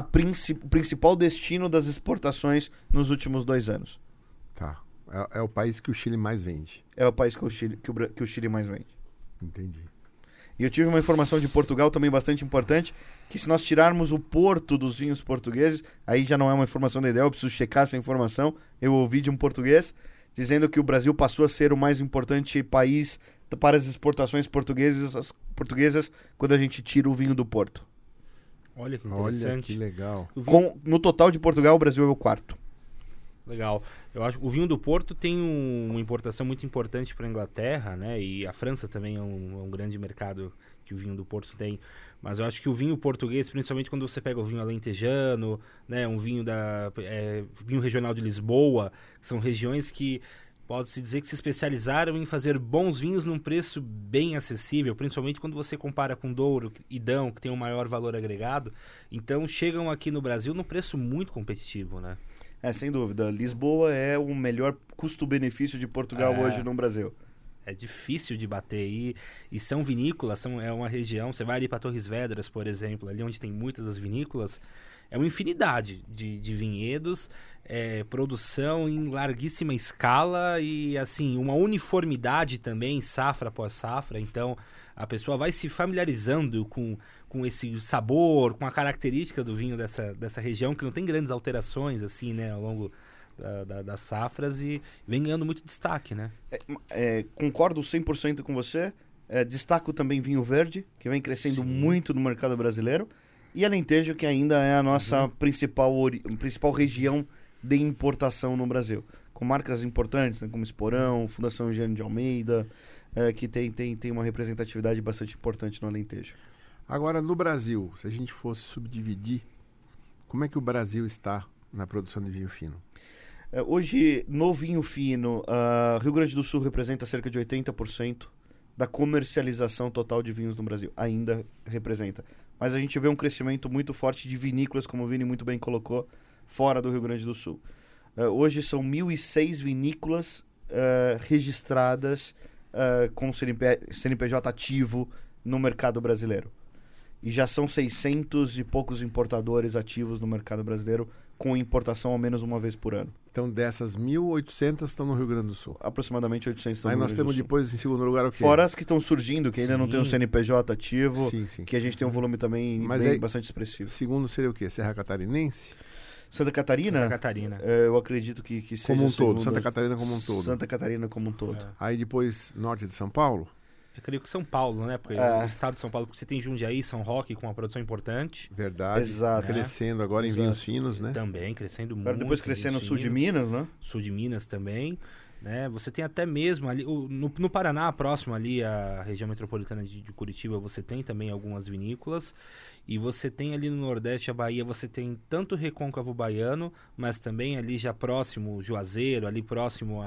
o principal destino das exportações nos últimos 2 anos.
Tá. É o país que o Chile mais vende.
É o país que o Chile mais vende.
Entendi.
E eu tive uma informação de Portugal também bastante importante, que se nós tirarmos o porto dos vinhos portugueses, aí já não é uma informação da ideia, eu preciso checar essa informação, eu ouvi de um português, dizendo que o Brasil passou a ser o mais importante país para as exportações portuguesas quando a gente tira o vinho do Porto.
Olha que
Olha
interessante.
que legal.
No total de Portugal, o Brasil é o 4º.
Legal. Eu acho que o vinho do Porto tem uma importação muito importante para a Inglaterra, né? E a França também é um grande mercado que o vinho do Porto tem. Mas eu acho que o vinho português, principalmente quando você pega o vinho alentejano, né? Um vinho vinho regional de Lisboa, que são regiões que pode-se dizer que se especializaram em fazer bons vinhos num preço bem acessível, principalmente quando você compara com Douro e Dão, que tem um maior valor agregado. Então chegam aqui no Brasil num preço muito competitivo, né?
Sem dúvida. Lisboa é o melhor custo-benefício de Portugal hoje no Brasil.
É difícil de bater. E são vinícolas, é uma região... Você vai ali para Torres Vedras, por exemplo, ali onde tem muitas das vinícolas, é uma infinidade de vinhedos, produção em larguíssima escala e, assim, uma uniformidade também, safra após safra. Então, a pessoa vai se familiarizando com esse sabor, com a característica do vinho dessa região, que não tem grandes alterações, assim, né, ao longo das safras, e vem ganhando muito destaque, né?
Concordo 100% com você. Destaco também vinho verde, que vem crescendo muito no mercado brasileiro, e Alentejo, que ainda é a nossa principal região de importação no Brasil, com marcas importantes, né, como Esporão, Fundação Eugênio de Almeida, que tem uma representatividade bastante importante no Alentejo.
Agora, no Brasil, se a gente fosse subdividir, como é que o Brasil está na produção de vinho fino?
Hoje, no vinho fino, Rio Grande do Sul representa cerca de 80% da comercialização total de vinhos no Brasil. Ainda representa. Mas a gente vê um crescimento muito forte de vinícolas, como o Vini muito bem colocou, fora do Rio Grande do Sul. Hoje são 1.006 vinícolas registradas com CNPJ ativo no mercado brasileiro. E já são 600 e poucos importadores ativos no mercado brasileiro, com importação ao menos uma vez por ano.
Então, dessas 1.800 estão no Rio Grande do Sul.
Aproximadamente 800 estão
Aí
no
nós
Rio Grande
temos
do Sul.
depois, em segundo lugar, o quê?
Fora as que estão surgindo, que ainda não tem um CNPJ ativo,
Sim.
que a gente tem um volume também bastante expressivo.
Segundo seria o quê? Serra Catarinense?
Santa Catarina?
Santa Catarina.
Eu acredito que seja
como um todo,
segundo.
Santa Catarina como um todo.
Santa Catarina como um todo.
Aí depois, norte de São Paulo?
Eu creio que São Paulo, né? Porque o estado de São Paulo, você tem Jundiaí, São Roque com uma produção importante.
Verdade.
Exato.
Crescendo agora em vinhos finos, né?
Também, crescendo muito.
Agora depois crescendo no sul de Minas, né?
Sul de Minas também. Né? Você tem até mesmo ali, no Paraná, próximo ali à região metropolitana de Curitiba, você tem também algumas vinícolas. E você tem ali no Nordeste, a Bahia, você tem tanto o Recôncavo Baiano, mas também ali já próximo, Juazeiro, ali próximo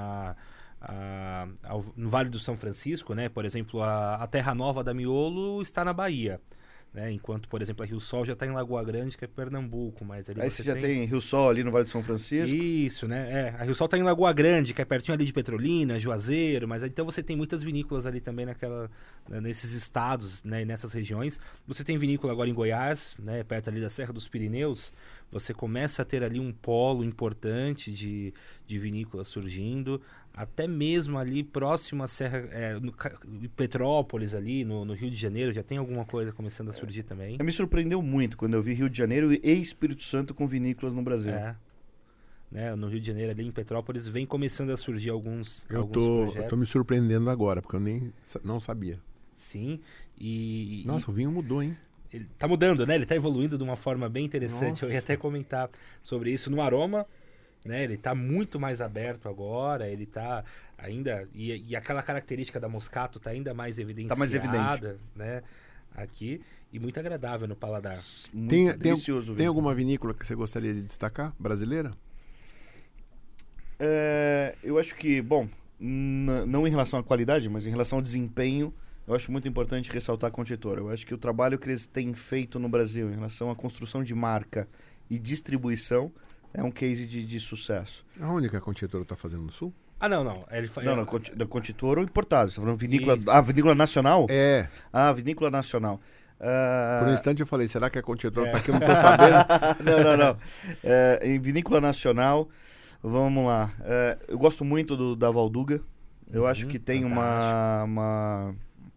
no Vale do São Francisco, né? Por exemplo, a Terra Nova da Miolo está na Bahia. Né? Enquanto, por exemplo, a Rio Sol já está em Lagoa Grande, que é Pernambuco. Mas ali
aí você já tem Rio Sol ali no Vale do São Francisco.
Isso, né? A Rio Sol está em Lagoa Grande, que é pertinho ali de Petrolina, Juazeiro. Mas então você tem muitas vinícolas ali também nesses estados, né? Nessas regiões. Você tem vinícola agora em Goiás, né? Perto ali da Serra dos Pirineus. Você começa a ter ali um polo importante de vinícolas surgindo. Até mesmo ali próximo à Serra, Petrópolis ali, no Rio de Janeiro, já tem alguma coisa começando a surgir também.
Me surpreendeu muito quando eu vi Rio de Janeiro e Espírito Santo com vinícolas no Brasil.
Né, no Rio de Janeiro, ali em Petrópolis, vem começando a surgir alguns
projetos. Eu tô me surpreendendo agora, porque eu não sabia.
Sim,
Nossa, o vinho mudou, hein?
Ele tá mudando, né? Ele tá evoluindo de uma forma bem interessante.
Nossa.
Eu ia até comentar sobre isso no aroma. Né, ele está muito mais aberto agora, ele está ainda... E aquela característica da Moscato está ainda mais evidenciada.
Tá mais evidente.
Né, aqui, e muito agradável no paladar.
Muito delicioso.
Tem alguma vinícola que você gostaria de destacar, brasileira?
Eu acho que, bom, não em relação à qualidade, mas em relação ao desempenho, eu acho muito importante ressaltar a Contitor. Eu acho que o trabalho que eles têm feito no Brasil em relação à construção de marca e distribuição é um case de sucesso.
Aonde que a Contitor está fazendo no Sul?
Não.
Não, da Contitor importado. Você está falando vinícola, vinícola nacional?
É.
Ah, vinícola nacional.
Por um instante eu falei, será que a Contitor está aqui? Eu não estou sabendo.
Não. Em vinícola nacional, vamos lá. Eu gosto muito da Valduga. Eu acho que tem uma...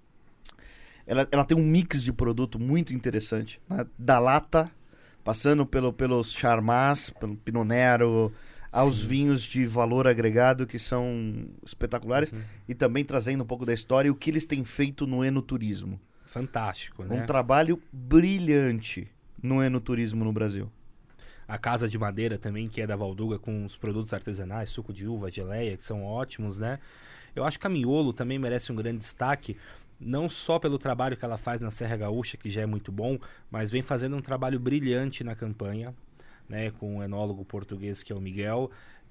Ela tem um mix de produto muito interessante, né? Da lata, passando pelos Charmas, pelo Pinot Nero, aos vinhos de valor agregado que são espetaculares, e também trazendo um pouco da história e o que eles têm feito no enoturismo.
Fantástico, né?
Um trabalho brilhante no enoturismo no Brasil.
A Casa de Madeira também, que é da Valduga, com os produtos artesanais, suco de uva, geleia, que são ótimos, né? Eu acho que a Miolo também merece um grande destaque, não só pelo trabalho que ela faz na Serra Gaúcha, que já é muito bom, mas vem fazendo um trabalho brilhante na campanha, né, com o enólogo português que é o Miguel,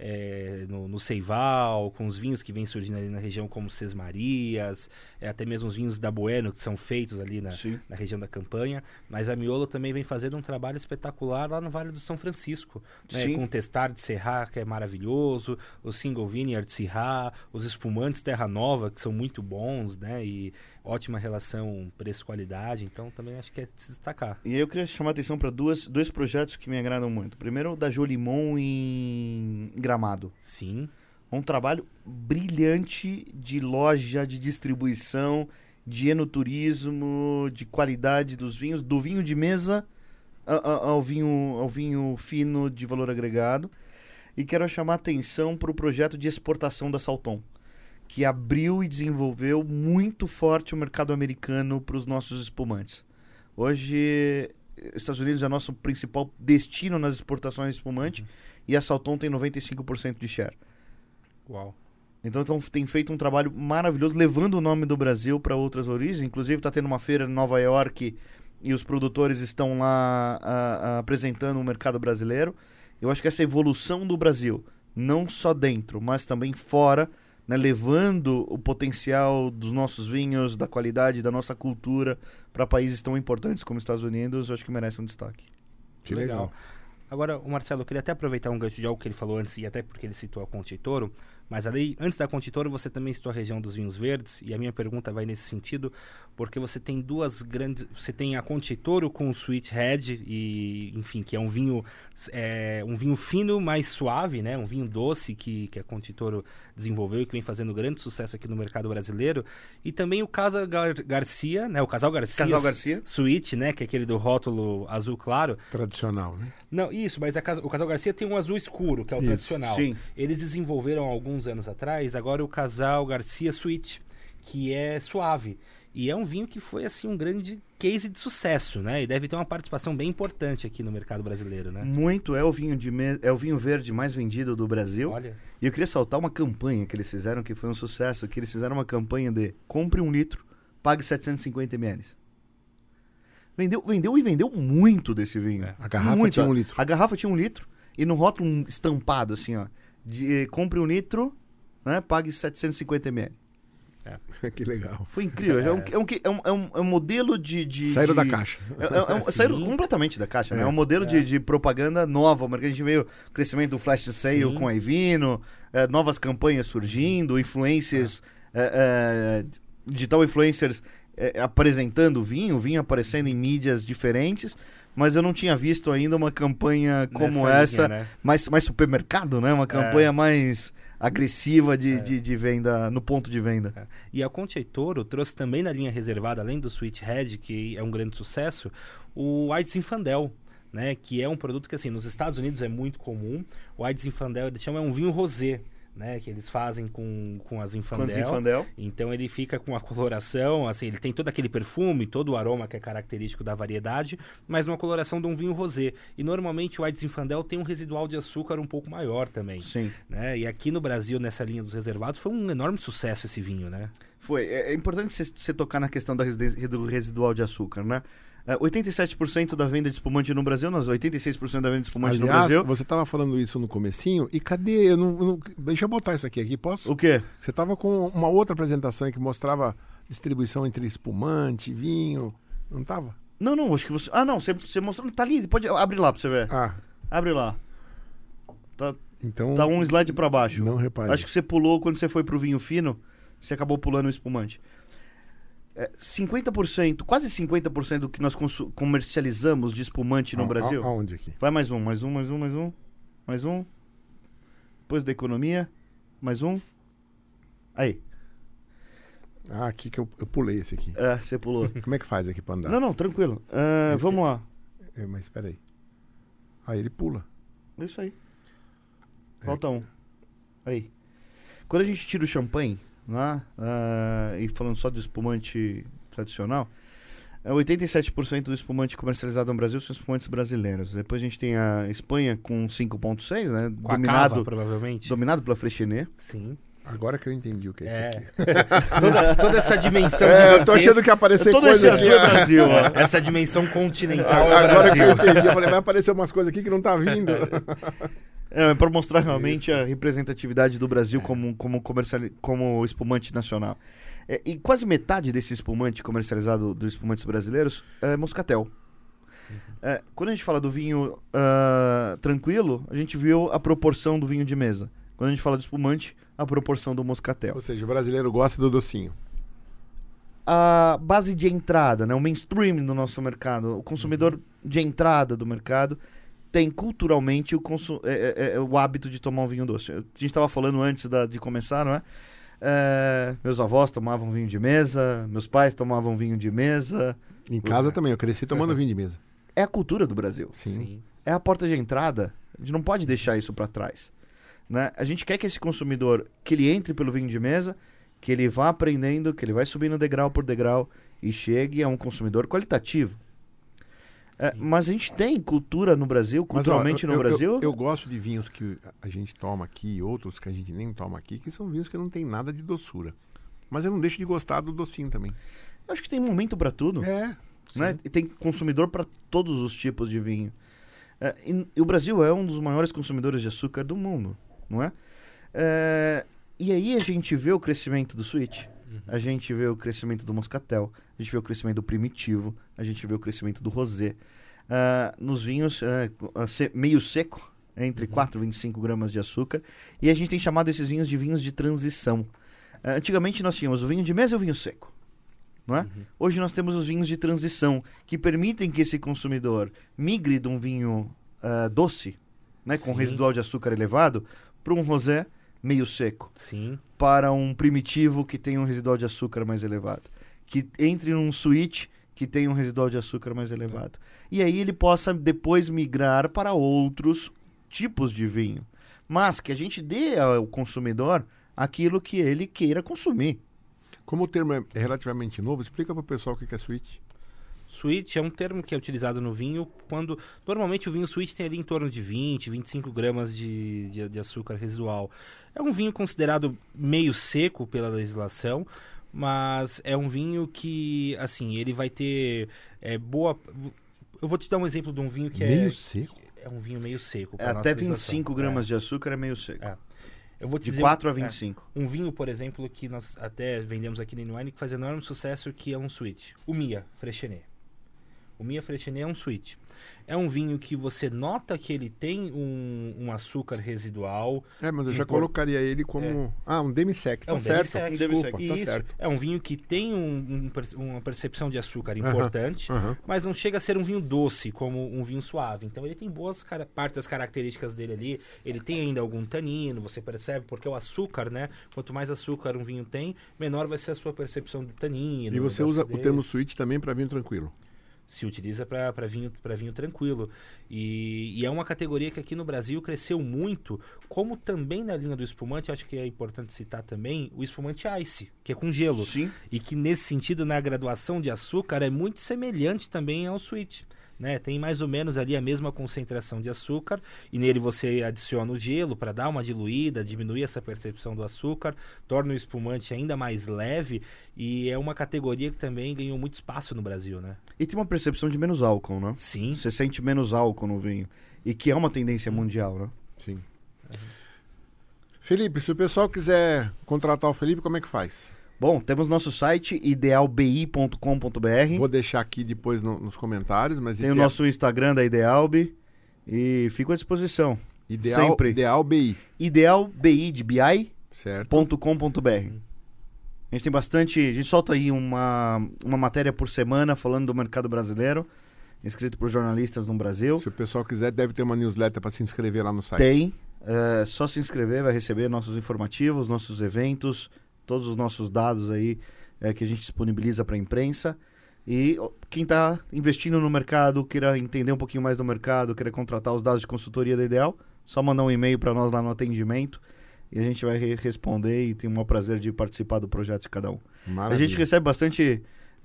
no Ceival, com os vinhos que vêm surgindo ali na região como Sesmarias, até mesmo os vinhos da Bueno que são feitos ali na região da campanha, mas a Miolo também vem fazendo um trabalho espetacular lá no Vale do São Francisco, né, com o Testar de Serra, que é maravilhoso, o Single Vineyard de Serra, os espumantes Terra Nova, que são muito bons, né, e ótima relação preço-qualidade, então também acho que é de se destacar.
E aí eu queria chamar a atenção para dois projetos que me agradam muito. Primeiro, o da Jolimon em Gramado.
Sim.
Um trabalho brilhante de loja, de distribuição, de enoturismo, de qualidade dos vinhos, do vinho de mesa ao vinho fino de valor agregado. E quero chamar a atenção para o projeto de exportação da Salton, que abriu e desenvolveu muito forte o mercado americano para os nossos espumantes. Hoje, Estados Unidos é nosso principal destino nas exportações de espumante, e a Salton tem 95% de share.
Uau.
Então tem feito um trabalho maravilhoso, levando o nome do Brasil para outras origens. Inclusive está tendo uma feira em Nova York e os produtores estão lá apresentando o mercado brasileiro. Eu acho que essa evolução do Brasil, não só dentro, mas também fora, né, levando o potencial dos nossos vinhos, da qualidade da nossa cultura para países tão importantes como os Estados Unidos, eu acho que merece um destaque.
Que legal.
Agora, o Marcelo, eu queria até aproveitar um gancho de algo que ele falou antes, e até porque ele citou a Contitor, mas ali, antes da Contitor, você também citou a região dos vinhos verdes, e a minha pergunta vai nesse sentido, porque você tem duas grandes... Você tem a Contitor com o Sweet Head, e, enfim, que é um vinho fino, mais suave, né? Um vinho doce que a Contitor desenvolveu e que vem fazendo grande sucesso aqui no mercado brasileiro. E também o Casal Garcia, né? O Casal Garcia Sweet, né? Que é aquele do rótulo azul claro.
Tradicional, né?
Não, isso, mas o Casal Garcia tem um azul escuro, que é o tradicional.
Sim.
Eles desenvolveram alguns anos atrás, agora o Casal Garcia Sweet, que é suave. E é um vinho que foi, assim, um grande case de sucesso, né? E deve ter uma participação bem importante aqui no mercado brasileiro, né?
Muito. É o vinho verde mais vendido do Brasil.
Olha.
E eu queria saltar uma campanha que eles fizeram, que foi um sucesso, que eles fizeram uma campanha de compre 1 litro, pague 750 ml. Vendeu muito desse vinho.
A garrafa tinha 1 litro.
A garrafa tinha 1 litro e no rótulo estampado, assim, ó. Compre 1 litro, né, pague 750 ml.
Que legal.
Foi incrível. É um modelo de...
Saíram da caixa.
Saíram completamente da caixa, né? É um modelo de propaganda nova. Porque a gente veio o crescimento do Flash Sale com a Evino, novas campanhas surgindo, influencers, digital influencers apresentando vinho aparecendo em mídias diferentes. Mas eu não tinha visto ainda uma campanha como essa,
né?
mais supermercado, né? Uma campanha mais agressiva de venda, no ponto de venda.
E a Contitor trouxe também na linha reservada, além do Sweet Head, que é um grande sucesso, o White Zinfandel, né? Que é um produto que, assim, nos Estados Unidos é muito comum. O White Zinfandel, eles chamam, é um vinho rosé, né, que eles fazem com a Zinfandel. Então ele fica com a coloração, assim, ele tem todo aquele perfume, todo o aroma que é característico da variedade, mas numa coloração de um vinho rosé. E normalmente o White Zinfandel tem um residual de açúcar um pouco maior também.
Sim.
Né? E aqui no Brasil, nessa linha dos reservados, foi um enorme sucesso esse vinho, né?
Foi. É importante você tocar na questão do residual de açúcar, né? 87% da venda de espumante no Brasil, 86% da venda de espumante no
Aliás,
Brasil.
você estava falando isso no comecinho, e cadê? Deixa eu botar isso aqui, posso?
O quê?
Você estava com uma outra apresentação aí que mostrava distribuição entre espumante, vinho, não estava?
Não, acho que você... Ah, não, você mostrou, tá ali, pode abrir lá pra você ver.
Ah,
Abre lá.
então
Tá um slide pra baixo.
não reparei.
Acho que você pulou quando você foi pro vinho fino, você acabou pulando o espumante. 50%, quase 50% do que nós comercializamos de espumante no Brasil.
Aonde aqui?
Vai mais um. Depois da economia, mais um. Aí.
Ah, aqui que eu pulei esse aqui.
Você pulou.
Como é que faz aqui pra andar?
Não, tranquilo. Vamos lá.
Mas espera aí. Aí ele pula.
É isso aí. Falta um. Aí. Quando a gente tira o champanhe, né, e falando só do espumante tradicional, 87% do espumante comercializado no Brasil são espumantes brasileiros. Depois a gente tem a Espanha com 5,6, né?
Com a cava, provavelmente.
Dominado pela Freixenet.
Sim.
Agora que eu entendi o que é isso aqui.
Toda essa dimensão
Eu tô achando que ia aparecer
Todo
coisa
esse
aqui.
azul é Brasil, ó.
essa dimensão continental é
Agora que
Brasil.
eu entendi, eu falei, vai aparecer umas coisas aqui que não tá vindo.
É para mostrar realmente a representatividade do Brasil como espumante nacional. E quase metade desse espumante comercializado dos espumantes brasileiros é moscatel. Quando a gente fala do vinho tranquilo, a gente viu a proporção do vinho de mesa. Quando a gente fala de espumante, a proporção do moscatel.
Ou seja, o brasileiro gosta do docinho.
A base de entrada, né, o mainstream do nosso mercado, o consumidor de entrada do mercado, tem culturalmente o hábito de tomar um vinho doce. A gente estava falando antes de começar, não é? Meus avós tomavam vinho de mesa, meus pais tomavam vinho de mesa.
Em casa também, eu cresci tomando vinho de mesa.
É a cultura do Brasil.
Sim.
É a porta de entrada. A gente não pode deixar isso para trás. Né? A gente quer que esse consumidor, que ele entre pelo vinho de mesa, que ele vá aprendendo, que ele vai subindo degrau por degrau e chegue a um consumidor qualitativo. Mas a gente tem cultura no Brasil, culturalmente no Brasil.
Eu gosto de vinhos que a gente toma aqui e outros que a gente nem toma aqui, que são vinhos que não tem nada de doçura. Mas eu não deixo de gostar do docinho também.
Eu acho que tem momento para tudo.
Né?
E tem consumidor para todos os tipos de vinho. E o Brasil é um dos maiores consumidores de açúcar do mundo, não é? E aí a gente vê o crescimento do sweet, a gente vê o crescimento do moscatel, a gente vê o crescimento do primitivo, a gente vê o crescimento do rosé. Nos vinhos meio seco, entre 4 e 25 gramas de açúcar, e a gente tem chamado esses vinhos de vinhos de transição. Antigamente nós tínhamos o vinho de mesa e o vinho seco. Não é? Hoje nós temos os vinhos de transição, que permitem que esse consumidor migre de um vinho doce, né, com residual de açúcar elevado, para um rosé meio seco.
Sim.
Para um primitivo que tem um residual de açúcar mais elevado. Que entre num sweet que tem um residual de açúcar mais elevado. E aí ele possa depois migrar para outros tipos de vinho. Mas que a gente dê ao consumidor aquilo que ele queira consumir.
Como o termo é relativamente novo, explica para o pessoal o que é sweet.
Sweet é um termo que é utilizado no vinho quando... Normalmente o vinho sweet tem ali em torno de 20, 25 gramas de açúcar residual. É um vinho considerado meio seco pela legislação, mas é um vinho que, assim, ele vai ter boa... Eu vou te dar um exemplo de um vinho que
meio seco?
É um vinho meio seco.
Até 25 gramas de açúcar é meio seco.
Eu vou te
de 4 a 25.
Um vinho, por exemplo, que nós até vendemos aqui no Wine, que faz enorme sucesso, que é um sweet. O Mia Freixenet. O Mia Freixenet é um sweet. É um vinho que você nota que ele tem um açúcar residual.
Mas eu já colocaria ele como... um demi-sec, tá certo.
Desculpa,
tá certo.
É um vinho que tem uma percepção de açúcar importante, mas não chega a ser um vinho doce, como um vinho suave. Então ele tem boas partes das características dele ali. Ele tem ainda algum tanino, você percebe, porque o açúcar, né? Quanto mais açúcar um vinho tem, menor vai ser a sua percepção do tanino.
E você usa o termo sweet também para vinho tranquilo?
Se utiliza para vinho tranquilo. E é uma categoria que aqui no Brasil cresceu muito, como também na linha do espumante, acho que é importante citar também o espumante ice, que é com gelo.
Sim.
E que nesse sentido, na graduação de açúcar, é muito semelhante também ao sweet. né? Tem mais ou menos ali a mesma concentração de açúcar e nele você adiciona o gelo para dar uma diluída, diminuir essa percepção do açúcar, torna o espumante ainda mais leve e é uma categoria que também ganhou muito espaço no Brasil, né?
E tem uma percepção de menos álcool, né?
Sim.
Você sente menos álcool no vinho. E que é uma tendência mundial, né?
Sim. Felipe, se o pessoal quiser contratar o Felipe, como é que faz?
Bom, temos nosso site, idealbi.com.br.
Vou deixar aqui depois nos comentários, mas
Tem o nosso Instagram da Idealbi e fico à disposição. Sempre.
Ideal BI.
Idealbi de
Certo.
BI.com.br. A gente tem bastante. A gente solta aí uma matéria por semana falando do mercado brasileiro, escrito por jornalistas no Brasil.
Se o pessoal quiser, deve ter uma newsletter para se inscrever lá no site.
Tem. Só se inscrever, vai receber nossos informativos, nossos eventos, todos os nossos dados aí que a gente disponibiliza para a imprensa. E quem está investindo no mercado, queira entender um pouquinho mais do mercado, queira contratar os dados de consultoria da Ideal, só mandar um e-mail para nós lá no atendimento e a gente vai responder e tem o maior prazer de participar do projeto de cada um.
Maravilha.
A gente recebe bastante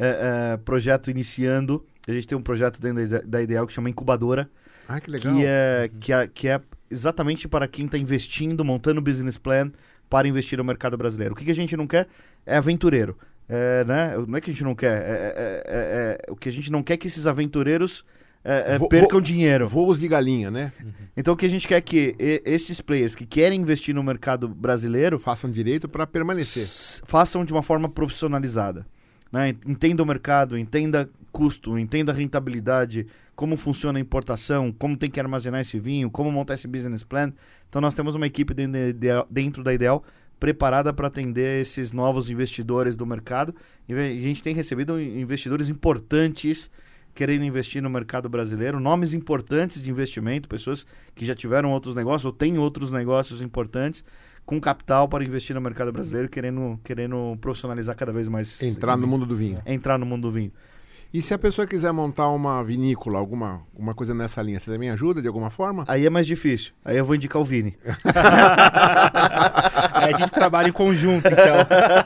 projeto iniciando. A gente tem um projeto dentro da Ideal que chama Incubadora,
Ah, que legal.
que é exatamente para quem está investindo, montando o business plan para investir no mercado brasileiro. O que a gente não quer é aventureiro. Né? Não é que a gente não quer. O que a gente não quer é que esses aventureiros percam dinheiro.
Voos de galinha, né?
Então o que a gente quer é que esses players que querem investir no mercado brasileiro
Façam direito para permanecer.
façam de uma forma profissionalizada. Né? Entenda o mercado, entenda custo, entenda a rentabilidade, como funciona a importação, como tem que armazenar esse vinho, como montar esse business plan. Então nós temos uma equipe dentro da Ideal preparada para atender esses novos investidores do mercado. E a gente tem recebido investidores importantes querendo investir no mercado brasileiro, nomes importantes de investimento, pessoas que já tiveram outros negócios ou têm outros negócios importantes com capital para investir no mercado brasileiro, querendo profissionalizar cada vez mais.
Entrar no mundo do vinho.
Entrar no mundo do vinho.
E se a pessoa quiser montar uma vinícola, alguma coisa nessa linha, você também ajuda de alguma forma?
Aí é mais difícil. Aí eu vou indicar o Vini.
A gente trabalha em conjunto, então.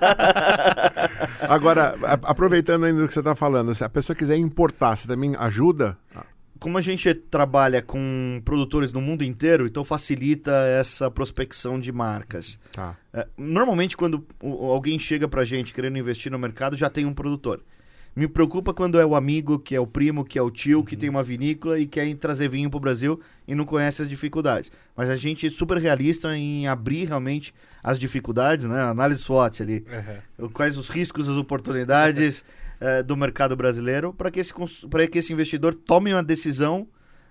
Agora, aproveitando ainda do que você está falando, se a pessoa quiser importar, você também ajuda?
Como a gente trabalha com produtores no mundo inteiro, então facilita essa prospecção de marcas.
Tá.
Normalmente, quando alguém chega pra gente querendo investir no mercado, já tem um produtor. Me preocupa quando é o amigo, que é o primo, que é o tio, que tem uma vinícola e quer trazer vinho pro Brasil e não conhece as dificuldades. Mas a gente é super realista em abrir realmente as dificuldades, né? Análise SWOT ali. Quais os riscos, as oportunidades do mercado brasileiro para que esse investidor tome uma decisão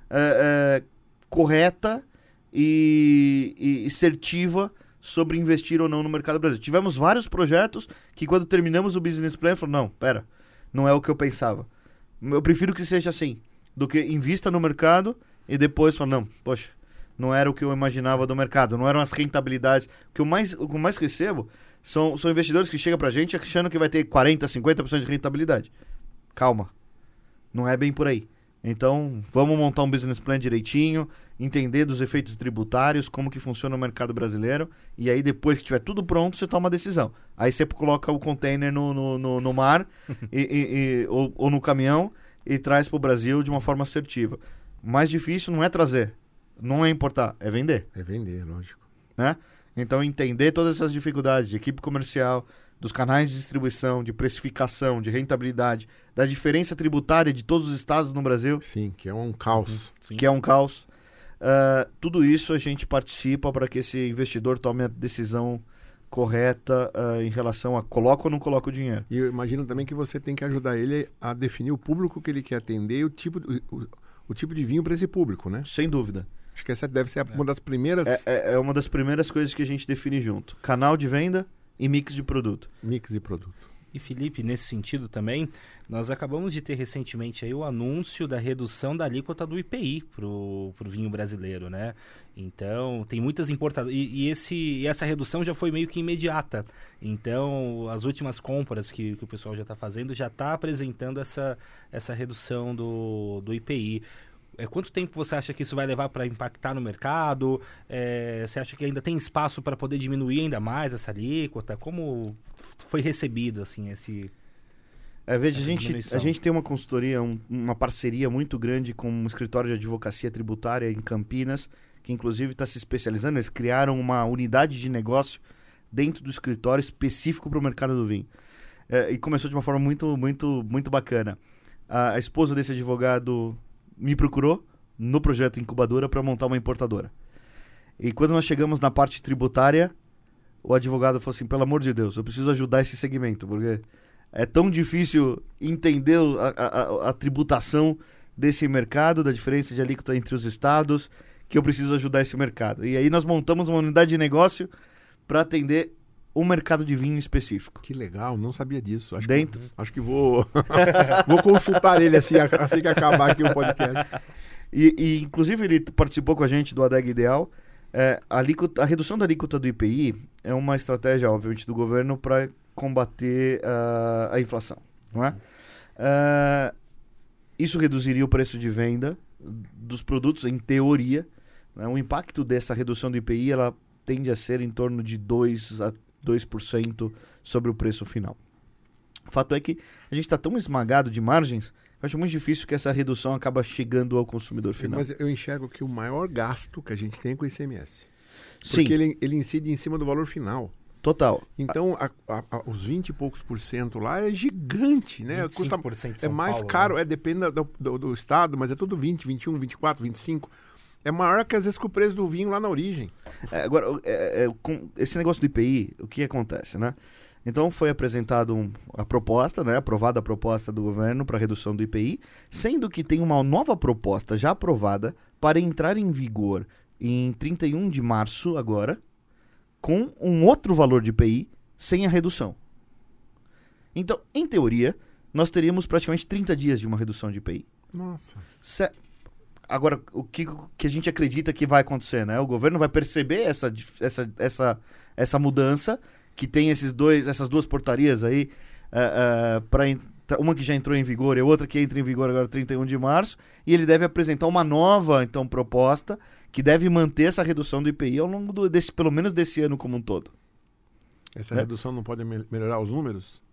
correta e assertiva sobre investir ou não no mercado brasileiro. Tivemos vários projetos que quando terminamos o business plan, falaram, não, pera, não é o que eu pensava. Eu prefiro que seja assim, do que invista no mercado e depois fala, não, poxa, não era o que eu imaginava do mercado, não eram as rentabilidades. O que eu mais recebo são investidores que chegam pra gente achando que vai ter 40%, 50% de rentabilidade. Calma, não é bem por aí. Então, vamos montar um business plan direitinho, entender dos efeitos tributários, como que funciona o mercado brasileiro, e aí depois que tiver tudo pronto, você toma a decisão. Aí você coloca o container no mar ou no caminhão e traz para o Brasil de uma forma assertiva. O mais difícil não é trazer, não é importar, é vender.
É vender, lógico.
Né? Então, entender todas essas dificuldades de equipe comercial, dos canais de distribuição, de precificação, de rentabilidade, da diferença tributária de todos os estados no Brasil.
Sim, que é um caos.
Que é um caos. Tudo isso a gente participa para que esse investidor tome a decisão correta em relação a coloca ou não coloca o dinheiro.
E eu imagino também que você tem que ajudar ele a definir o público que ele quer atender e o tipo de vinho para esse público, né?
Sem dúvida.
Acho que essa deve ser uma das primeiras...
É uma das primeiras coisas que a gente define junto. Canal de venda e mix de produto.
Mix de produto.
E Felipe, nesse sentido também, nós acabamos de ter recentemente aí o anúncio da redução da alíquota do IPI pro vinho brasileiro, né? Então, tem muitas importadoras... E essa redução já foi meio que imediata. Então, as últimas compras que o pessoal já está fazendo já está apresentando essa redução do IPI. Quanto tempo você acha que isso vai levar para impactar no mercado? Você acha que ainda tem espaço para poder diminuir ainda mais essa alíquota? Como foi recebido assim, esse...
Veja,
essa
a
diminuição.
gente tem uma consultoria, uma parceria muito grande com um escritório de advocacia tributária em Campinas, que inclusive está se especializando. Eles criaram uma unidade de negócio dentro do escritório específico para o mercado do vinho. E começou de uma forma muito bacana. A esposa desse advogado me procurou no projeto Incubadora para montar uma importadora. E quando nós chegamos na parte tributária, o advogado falou assim, pelo amor de Deus, eu preciso ajudar esse segmento, porque é tão difícil entender a tributação desse mercado, da diferença de alíquota entre os estados, que eu preciso ajudar esse mercado. E aí nós montamos uma unidade de negócio para atender um mercado de vinho específico.
Que legal, não sabia disso. Acho que vou consultar ele assim que acabar aqui o podcast.
E inclusive ele participou com a gente do ADEG Ideal. A redução da alíquota do IPI é uma estratégia, obviamente, do governo para combater a inflação, não é? Isso reduziria o preço de venda dos produtos, em teoria, né? O impacto dessa redução do IPI ela tende a ser em torno de 2% sobre o preço final. O fato é que a gente está tão esmagado de margens, eu acho muito difícil que essa redução acaba chegando ao consumidor final.
Mas eu enxergo que o maior gasto que a gente tem é com o ICMS.
Sim.
Porque ele incide em cima do valor final.
Total.
Então, os 20 e poucos % lá é gigante, né?
25% de São
é mais
Paulo,
caro,
né?
depende do estado, mas é tudo 20, 21, 24, 25. É maior que às vezes que o preço do vinho lá na origem.
Agora, com esse negócio do IPI, o que acontece, né? Então foi apresentado a proposta, né? Aprovada a proposta do governo para redução do IPI, sendo que tem uma nova proposta já aprovada para entrar em vigor em 31 de março agora, com um outro valor de IPI sem a redução. Então, em teoria, nós teríamos praticamente 30 dias de uma redução de IPI.
Nossa.
Agora, o que a gente acredita que vai acontecer, né? O governo vai perceber essa mudança, que tem essas duas portarias aí, uma que já entrou em vigor e outra que entra em vigor agora 31 de março, e ele deve apresentar uma nova, então, proposta que deve manter essa redução do IPI ao longo pelo menos desse ano como um todo.
Essa redução não pode melhorar os números?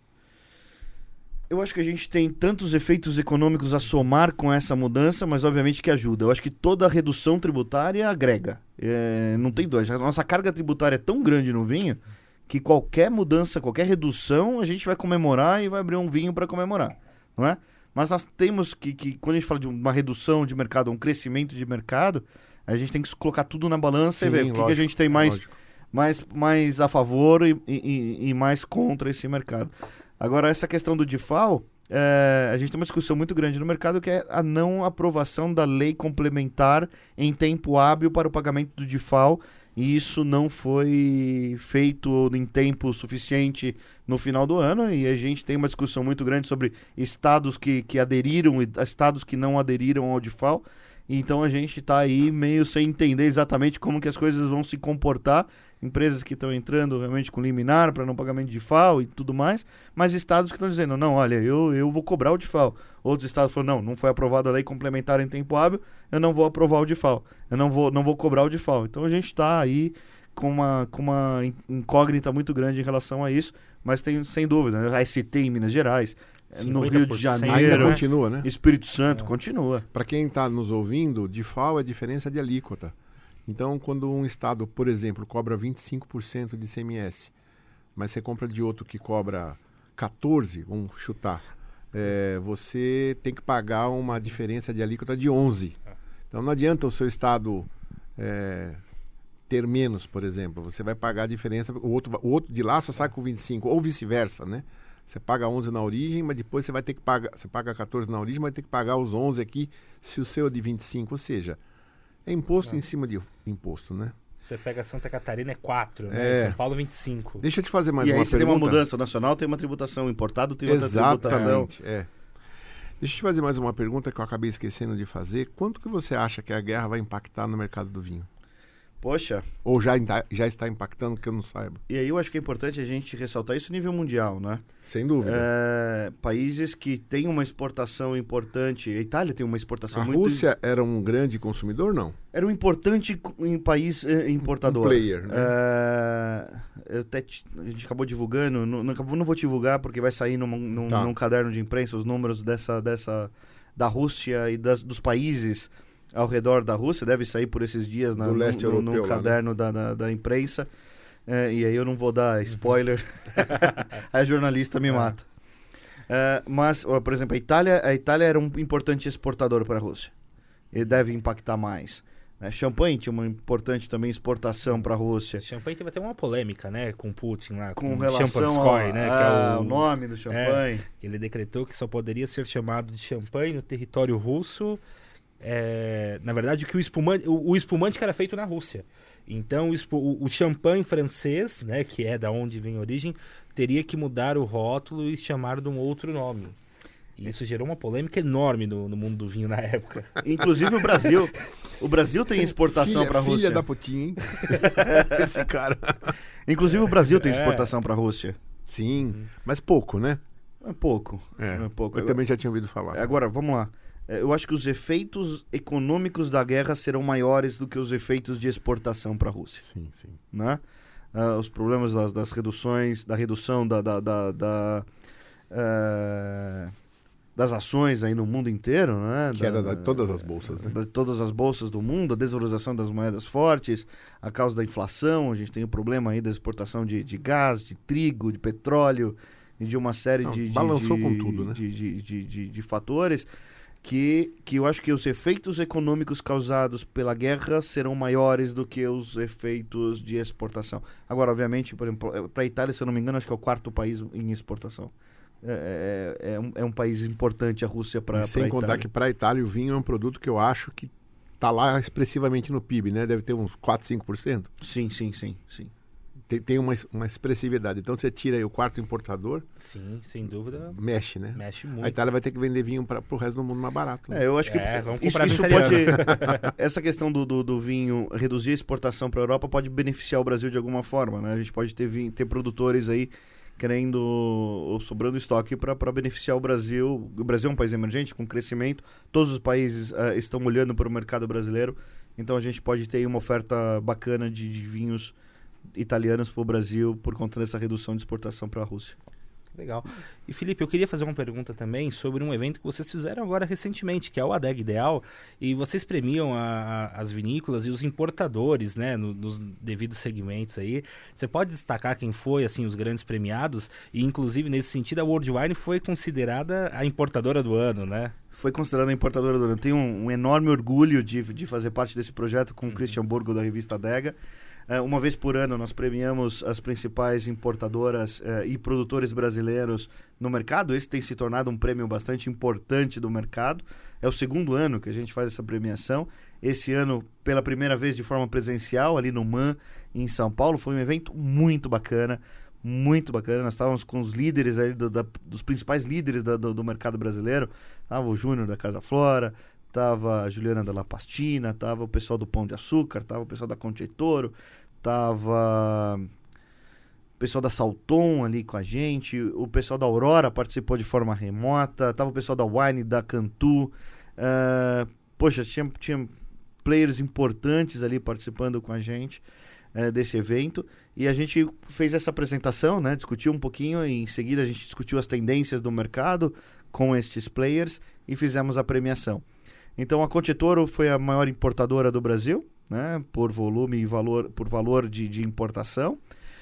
Eu acho que a gente tem tantos efeitos econômicos a somar com essa mudança, mas obviamente que ajuda. Eu acho que toda redução tributária agrega. Não tem dois. A nossa carga tributária é tão grande no vinho que qualquer mudança, qualquer redução, a gente vai comemorar e vai abrir um vinho para comemorar, não é? Mas nós temos que, quando a gente fala de uma redução de mercado, um crescimento de mercado, a gente tem que colocar tudo na balança e ver o que a gente tem mais a favor e mais contra esse mercado. Agora, essa questão do DIFAL, a gente tem uma discussão muito grande no mercado, que é a não aprovação da lei complementar em tempo hábil para o pagamento do DIFAL, e isso não foi feito em tempo suficiente no final do ano, e a gente tem uma discussão muito grande sobre estados que aderiram e estados que não aderiram ao DIFAL. Então a gente está aí meio sem entender exatamente como que as coisas vão se comportar. Empresas que estão entrando realmente com liminar para não pagamento de DIFAL e tudo mais, mas estados que estão dizendo, não, olha, eu vou cobrar o DIFAL. Outros estados falaram, não foi aprovada a lei complementar em tempo hábil, eu não vou aprovar o DIFAL, eu não vou cobrar o DIFAL. Então a gente está aí com uma incógnita muito grande em relação a isso, mas tem, sem dúvida, né? A ST em Minas Gerais, no Rio de Janeiro,
ainda continua, né?
Espírito Santo, continua.
Para quem está nos ouvindo, DIFAL é diferença de alíquota. Então, quando um estado, por exemplo, cobra 25% de ICMS, mas você compra de outro que cobra 14%, vamos chutar, você tem que pagar uma diferença de alíquota de 11%. Então, não adianta o seu estado ter menos, por exemplo. Você vai pagar a diferença, o outro de lá só sai com 25%, ou vice-versa, né? Você paga 11 na origem, mas depois você vai ter que pagar, você paga 14 na origem, mas vai ter que pagar os 11 aqui, se o seu é de 25, ou seja, é imposto em cima de imposto, né?
Você pega Santa Catarina é 4, né? São Paulo 25.
Deixa eu te fazer mais
uma
pergunta.
E aí você tem uma mudança nacional, tem uma tributação importada, tem outra tributação.
Exatamente, Deixa eu te fazer mais uma pergunta que eu acabei esquecendo de fazer. Quanto que você acha que a guerra vai impactar no mercado do vinho?
Poxa,
Ou já está impactando, que eu não saiba?
e aí eu acho que é importante a gente ressaltar isso a nível mundial, né?
Sem dúvida.
Países que têm uma exportação importante. A Itália tem uma exportação
A
muito...
Rússia era um grande consumidor, não?
Era um importante país importador.
Um player, né?
A gente acabou divulgando, não vou divulgar porque vai sair num caderno de imprensa os números da Rússia e dos países ao redor da Rússia. Deve sair por esses dias
Do leste europeu,
no
lá,
caderno da imprensa. E aí eu não vou dar spoiler. Aí a jornalista me mata. Mas, por exemplo, a Itália era um importante exportador para a Rússia. E deve impactar mais. Champanhe tinha uma importante também exportação para a Rússia.
Champanhe teve até uma polêmica, né, com Putin lá.
Com relação
Champanskoy, né, que é
o nome do champanhe.
Ele decretou que só poderia ser chamado de champanhe no território russo. Na verdade, que o espumante que era feito na Rússia. Então, o champanhe francês, né, que é da onde vem a origem, teria que mudar o rótulo e chamar de um outro nome. E isso gerou uma polêmica enorme no mundo do vinho na época.
Inclusive o Brasil tem exportação para a Rússia.
Filha da Putin, hein? Esse cara.
Inclusive o Brasil tem exportação para a Rússia.
Sim, mas pouco, né?
É pouco.
Eu também já tinha ouvido falar.
Agora, vamos lá. Eu acho que os efeitos econômicos da guerra serão maiores do que os efeitos de exportação para a Rússia.
Sim.
Né? Os problemas das reduções, da redução das ações aí no mundo inteiro, né?
Queda de todas as bolsas, né?
De todas as bolsas do mundo, a desvalorização das moedas fortes, a causa da inflação. A gente tem o problema aí da exportação de gás, de trigo, de petróleo e de uma série
balançou com tudo, né?
de fatores que eu acho que os efeitos econômicos causados pela guerra serão maiores do que os efeitos de exportação. Agora, obviamente, por exemplo, para a Itália, se eu não me engano, acho que é o quarto país em exportação. É um país importante a Rússia para a Itália.
Sem contar que para a Itália o vinho é um produto que eu acho que está lá expressivamente no PIB, né? Deve ter uns 4, 5%.
Sim.
Tem uma expressividade. Então você tira aí o quarto importador.
Sim, sem dúvida.
Mexe, né?
Mexe muito.
A Itália vai ter que vender vinho para o resto do mundo mais barato. Né?
Eu acho que isso pode. Essa questão do vinho reduzir a exportação para a Europa pode beneficiar o Brasil de alguma forma, né? A gente pode ter produtores aí querendo ou sobrando estoque para beneficiar o Brasil. O Brasil é um país emergente, com crescimento. Todos os países estão olhando para o mercado brasileiro. Então a gente pode ter uma oferta bacana de vinhos italianos para o Brasil por conta dessa redução de exportação para a Rússia.
Legal. E Felipe, eu queria fazer uma pergunta também sobre um evento que vocês fizeram agora recentemente, que é o Adeg Ideal, e vocês premiam as vinícolas e os importadores, né, nos devidos segmentos aí. Você pode destacar quem foi, assim, os grandes premiados? E, inclusive, nesse sentido, a World Wine foi considerada a importadora do ano, né?
Foi considerada a importadora do ano. Tenho um enorme orgulho de fazer parte desse projeto com o Christian Burgo, da revista Adega. Uma vez por ano nós premiamos as principais importadoras e produtores brasileiros no mercado. Esse tem se tornado um prêmio bastante importante do mercado. É o segundo ano que a gente faz essa premiação. Esse ano, pela primeira vez de forma presencial, ali no MAN, em São Paulo. Foi um evento muito bacana. Muito bacana, nós estávamos com os líderes aí dos principais líderes do mercado brasileiro. Estava o Júnior da Casa Flora, estava a Juliana Della Pastina, estava o pessoal do Pão de Açúcar, estava o pessoal da Concheitoro, estava o pessoal da Salton ali com a gente, o pessoal da Aurora participou de forma remota, estava o pessoal da Wine, da Cantu. Poxa, tinha players importantes ali participando com a gente desse evento, e a gente fez essa apresentação, né, discutiu um pouquinho, e em seguida a gente discutiu as tendências do mercado com estes players e fizemos a premiação. Então a Concheitoro foi a maior importadora do Brasil, né, por volume e por valor de importação.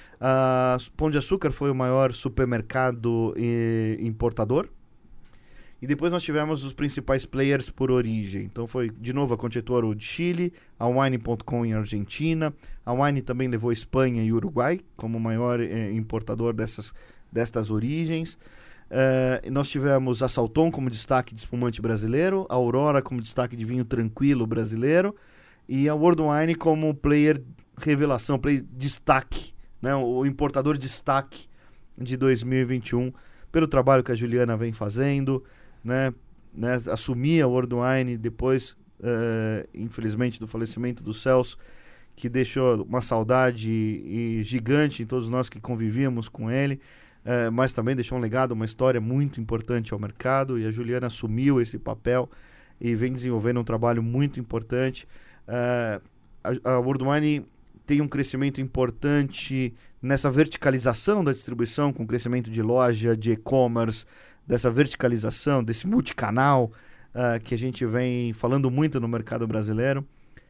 Pão de Açúcar foi o maior supermercado importador. E depois nós tivemos os principais players por origem. Então foi, de novo, a Concheitoro de Chile, a Wine.com em Argentina. A Wine também levou Espanha e Uruguai como maior importador destas origens. Nós tivemos a Salton como destaque de espumante brasileiro, a Aurora como destaque de vinho tranquilo brasileiro e a World Wine como player revelação, player destaque, né, o importador destaque de 2021 pelo trabalho que a Juliana vem fazendo, né, assumir a World Wine depois, infelizmente, do falecimento do Celso, que deixou uma saudade gigante em todos nós que convivíamos com ele, mas também deixou um legado, uma história muito importante ao mercado, e a Juliana assumiu esse papel e vem desenvolvendo um trabalho muito importante. A World Wine tem um crescimento importante nessa verticalização da distribuição, com o crescimento de loja, de e-commerce, dessa verticalização, desse multicanal que a gente vem falando muito no mercado brasileiro.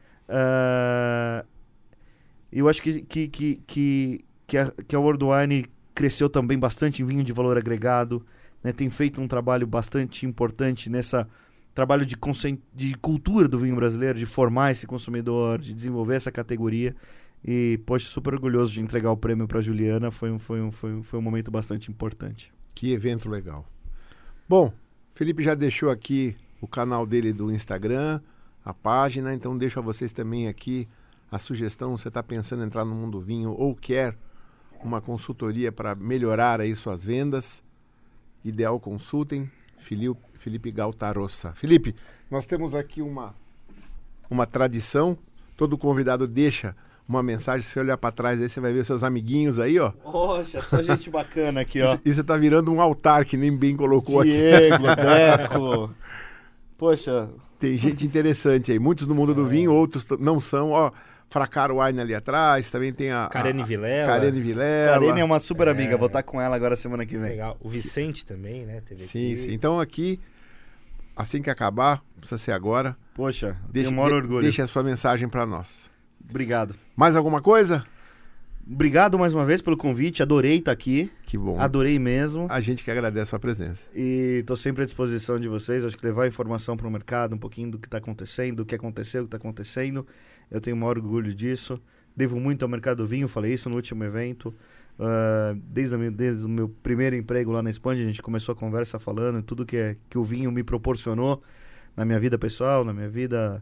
Eu acho que a World Wine cresceu também bastante em vinho de valor agregado, né? Tem feito um trabalho bastante importante nessa trabalho de cultura do vinho brasileiro, de formar esse consumidor, de desenvolver essa categoria. E, poxa, super orgulhoso de entregar o prêmio para a Juliana. Foi um momento bastante importante.
Que evento legal. Bom, Felipe já deixou aqui o canal dele do Instagram, a página, então deixo a vocês também aqui a sugestão. Você está pensando em entrar no mundo do vinho ou quer uma consultoria para melhorar aí suas vendas, ideal consultem Felipe Galtarossa. Felipe, nós temos aqui uma tradição, todo convidado deixa uma mensagem. Se você olhar para trás aí, você vai ver seus amiguinhos aí, ó.
Poxa, só gente bacana aqui, ó.
Isso tá virando um altar, que nem bem colocou
Diego, aqui. Deco. Poxa.
Tem gente interessante aí. Muitos no mundo do vinho, outros não são. Ó, Fracaro Wine ali atrás. Também tem a
Karene Vilela.
Karene
é uma super amiga. Vou estar com ela agora semana que vem.
Legal. O Vicente também, né? Teve
sim,
aqui.
Sim. Então aqui, assim que acabar, precisa ser agora.
Poxa, tenho o maior orgulho.
Deixa a sua mensagem para nós.
Obrigado.
Mais alguma coisa?
Obrigado mais uma vez pelo convite, adorei estar aqui.
Que bom.
Adorei mesmo.
A gente que agradece a sua presença.
E estou sempre à disposição de vocês. Acho que levar informação para o mercado, um pouquinho do que está acontecendo, do que aconteceu, o que está acontecendo. Eu tenho o maior orgulho disso. Devo muito ao mercado do vinho, falei isso no último evento. Desde o meu primeiro emprego lá na Espanha, a gente começou a conversa falando tudo que o vinho me proporcionou na minha vida pessoal, na minha vida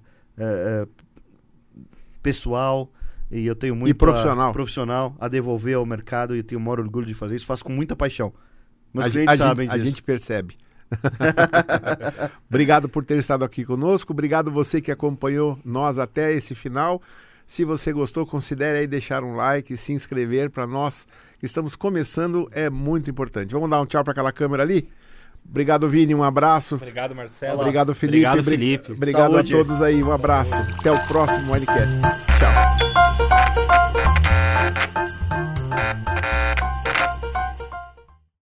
pessoal. E eu tenho muito profissional a devolver ao mercado, e eu tenho o maior orgulho de fazer isso. Faço com muita paixão. Meus clientes sabem disso.
A gente percebe. Obrigado por ter estado aqui conosco. Obrigado você que acompanhou nós até esse final. Se você gostou, considere aí deixar um like, se inscrever. Para nós que estamos começando, é muito importante. Vamos dar um tchau para aquela câmera ali? Obrigado, Vini, um abraço.
Obrigado, Marcelo.
Obrigado, Felipe.
Obrigado, Felipe.
Obrigado a todos aí, um abraço. Até o próximo Winecast. Tchau.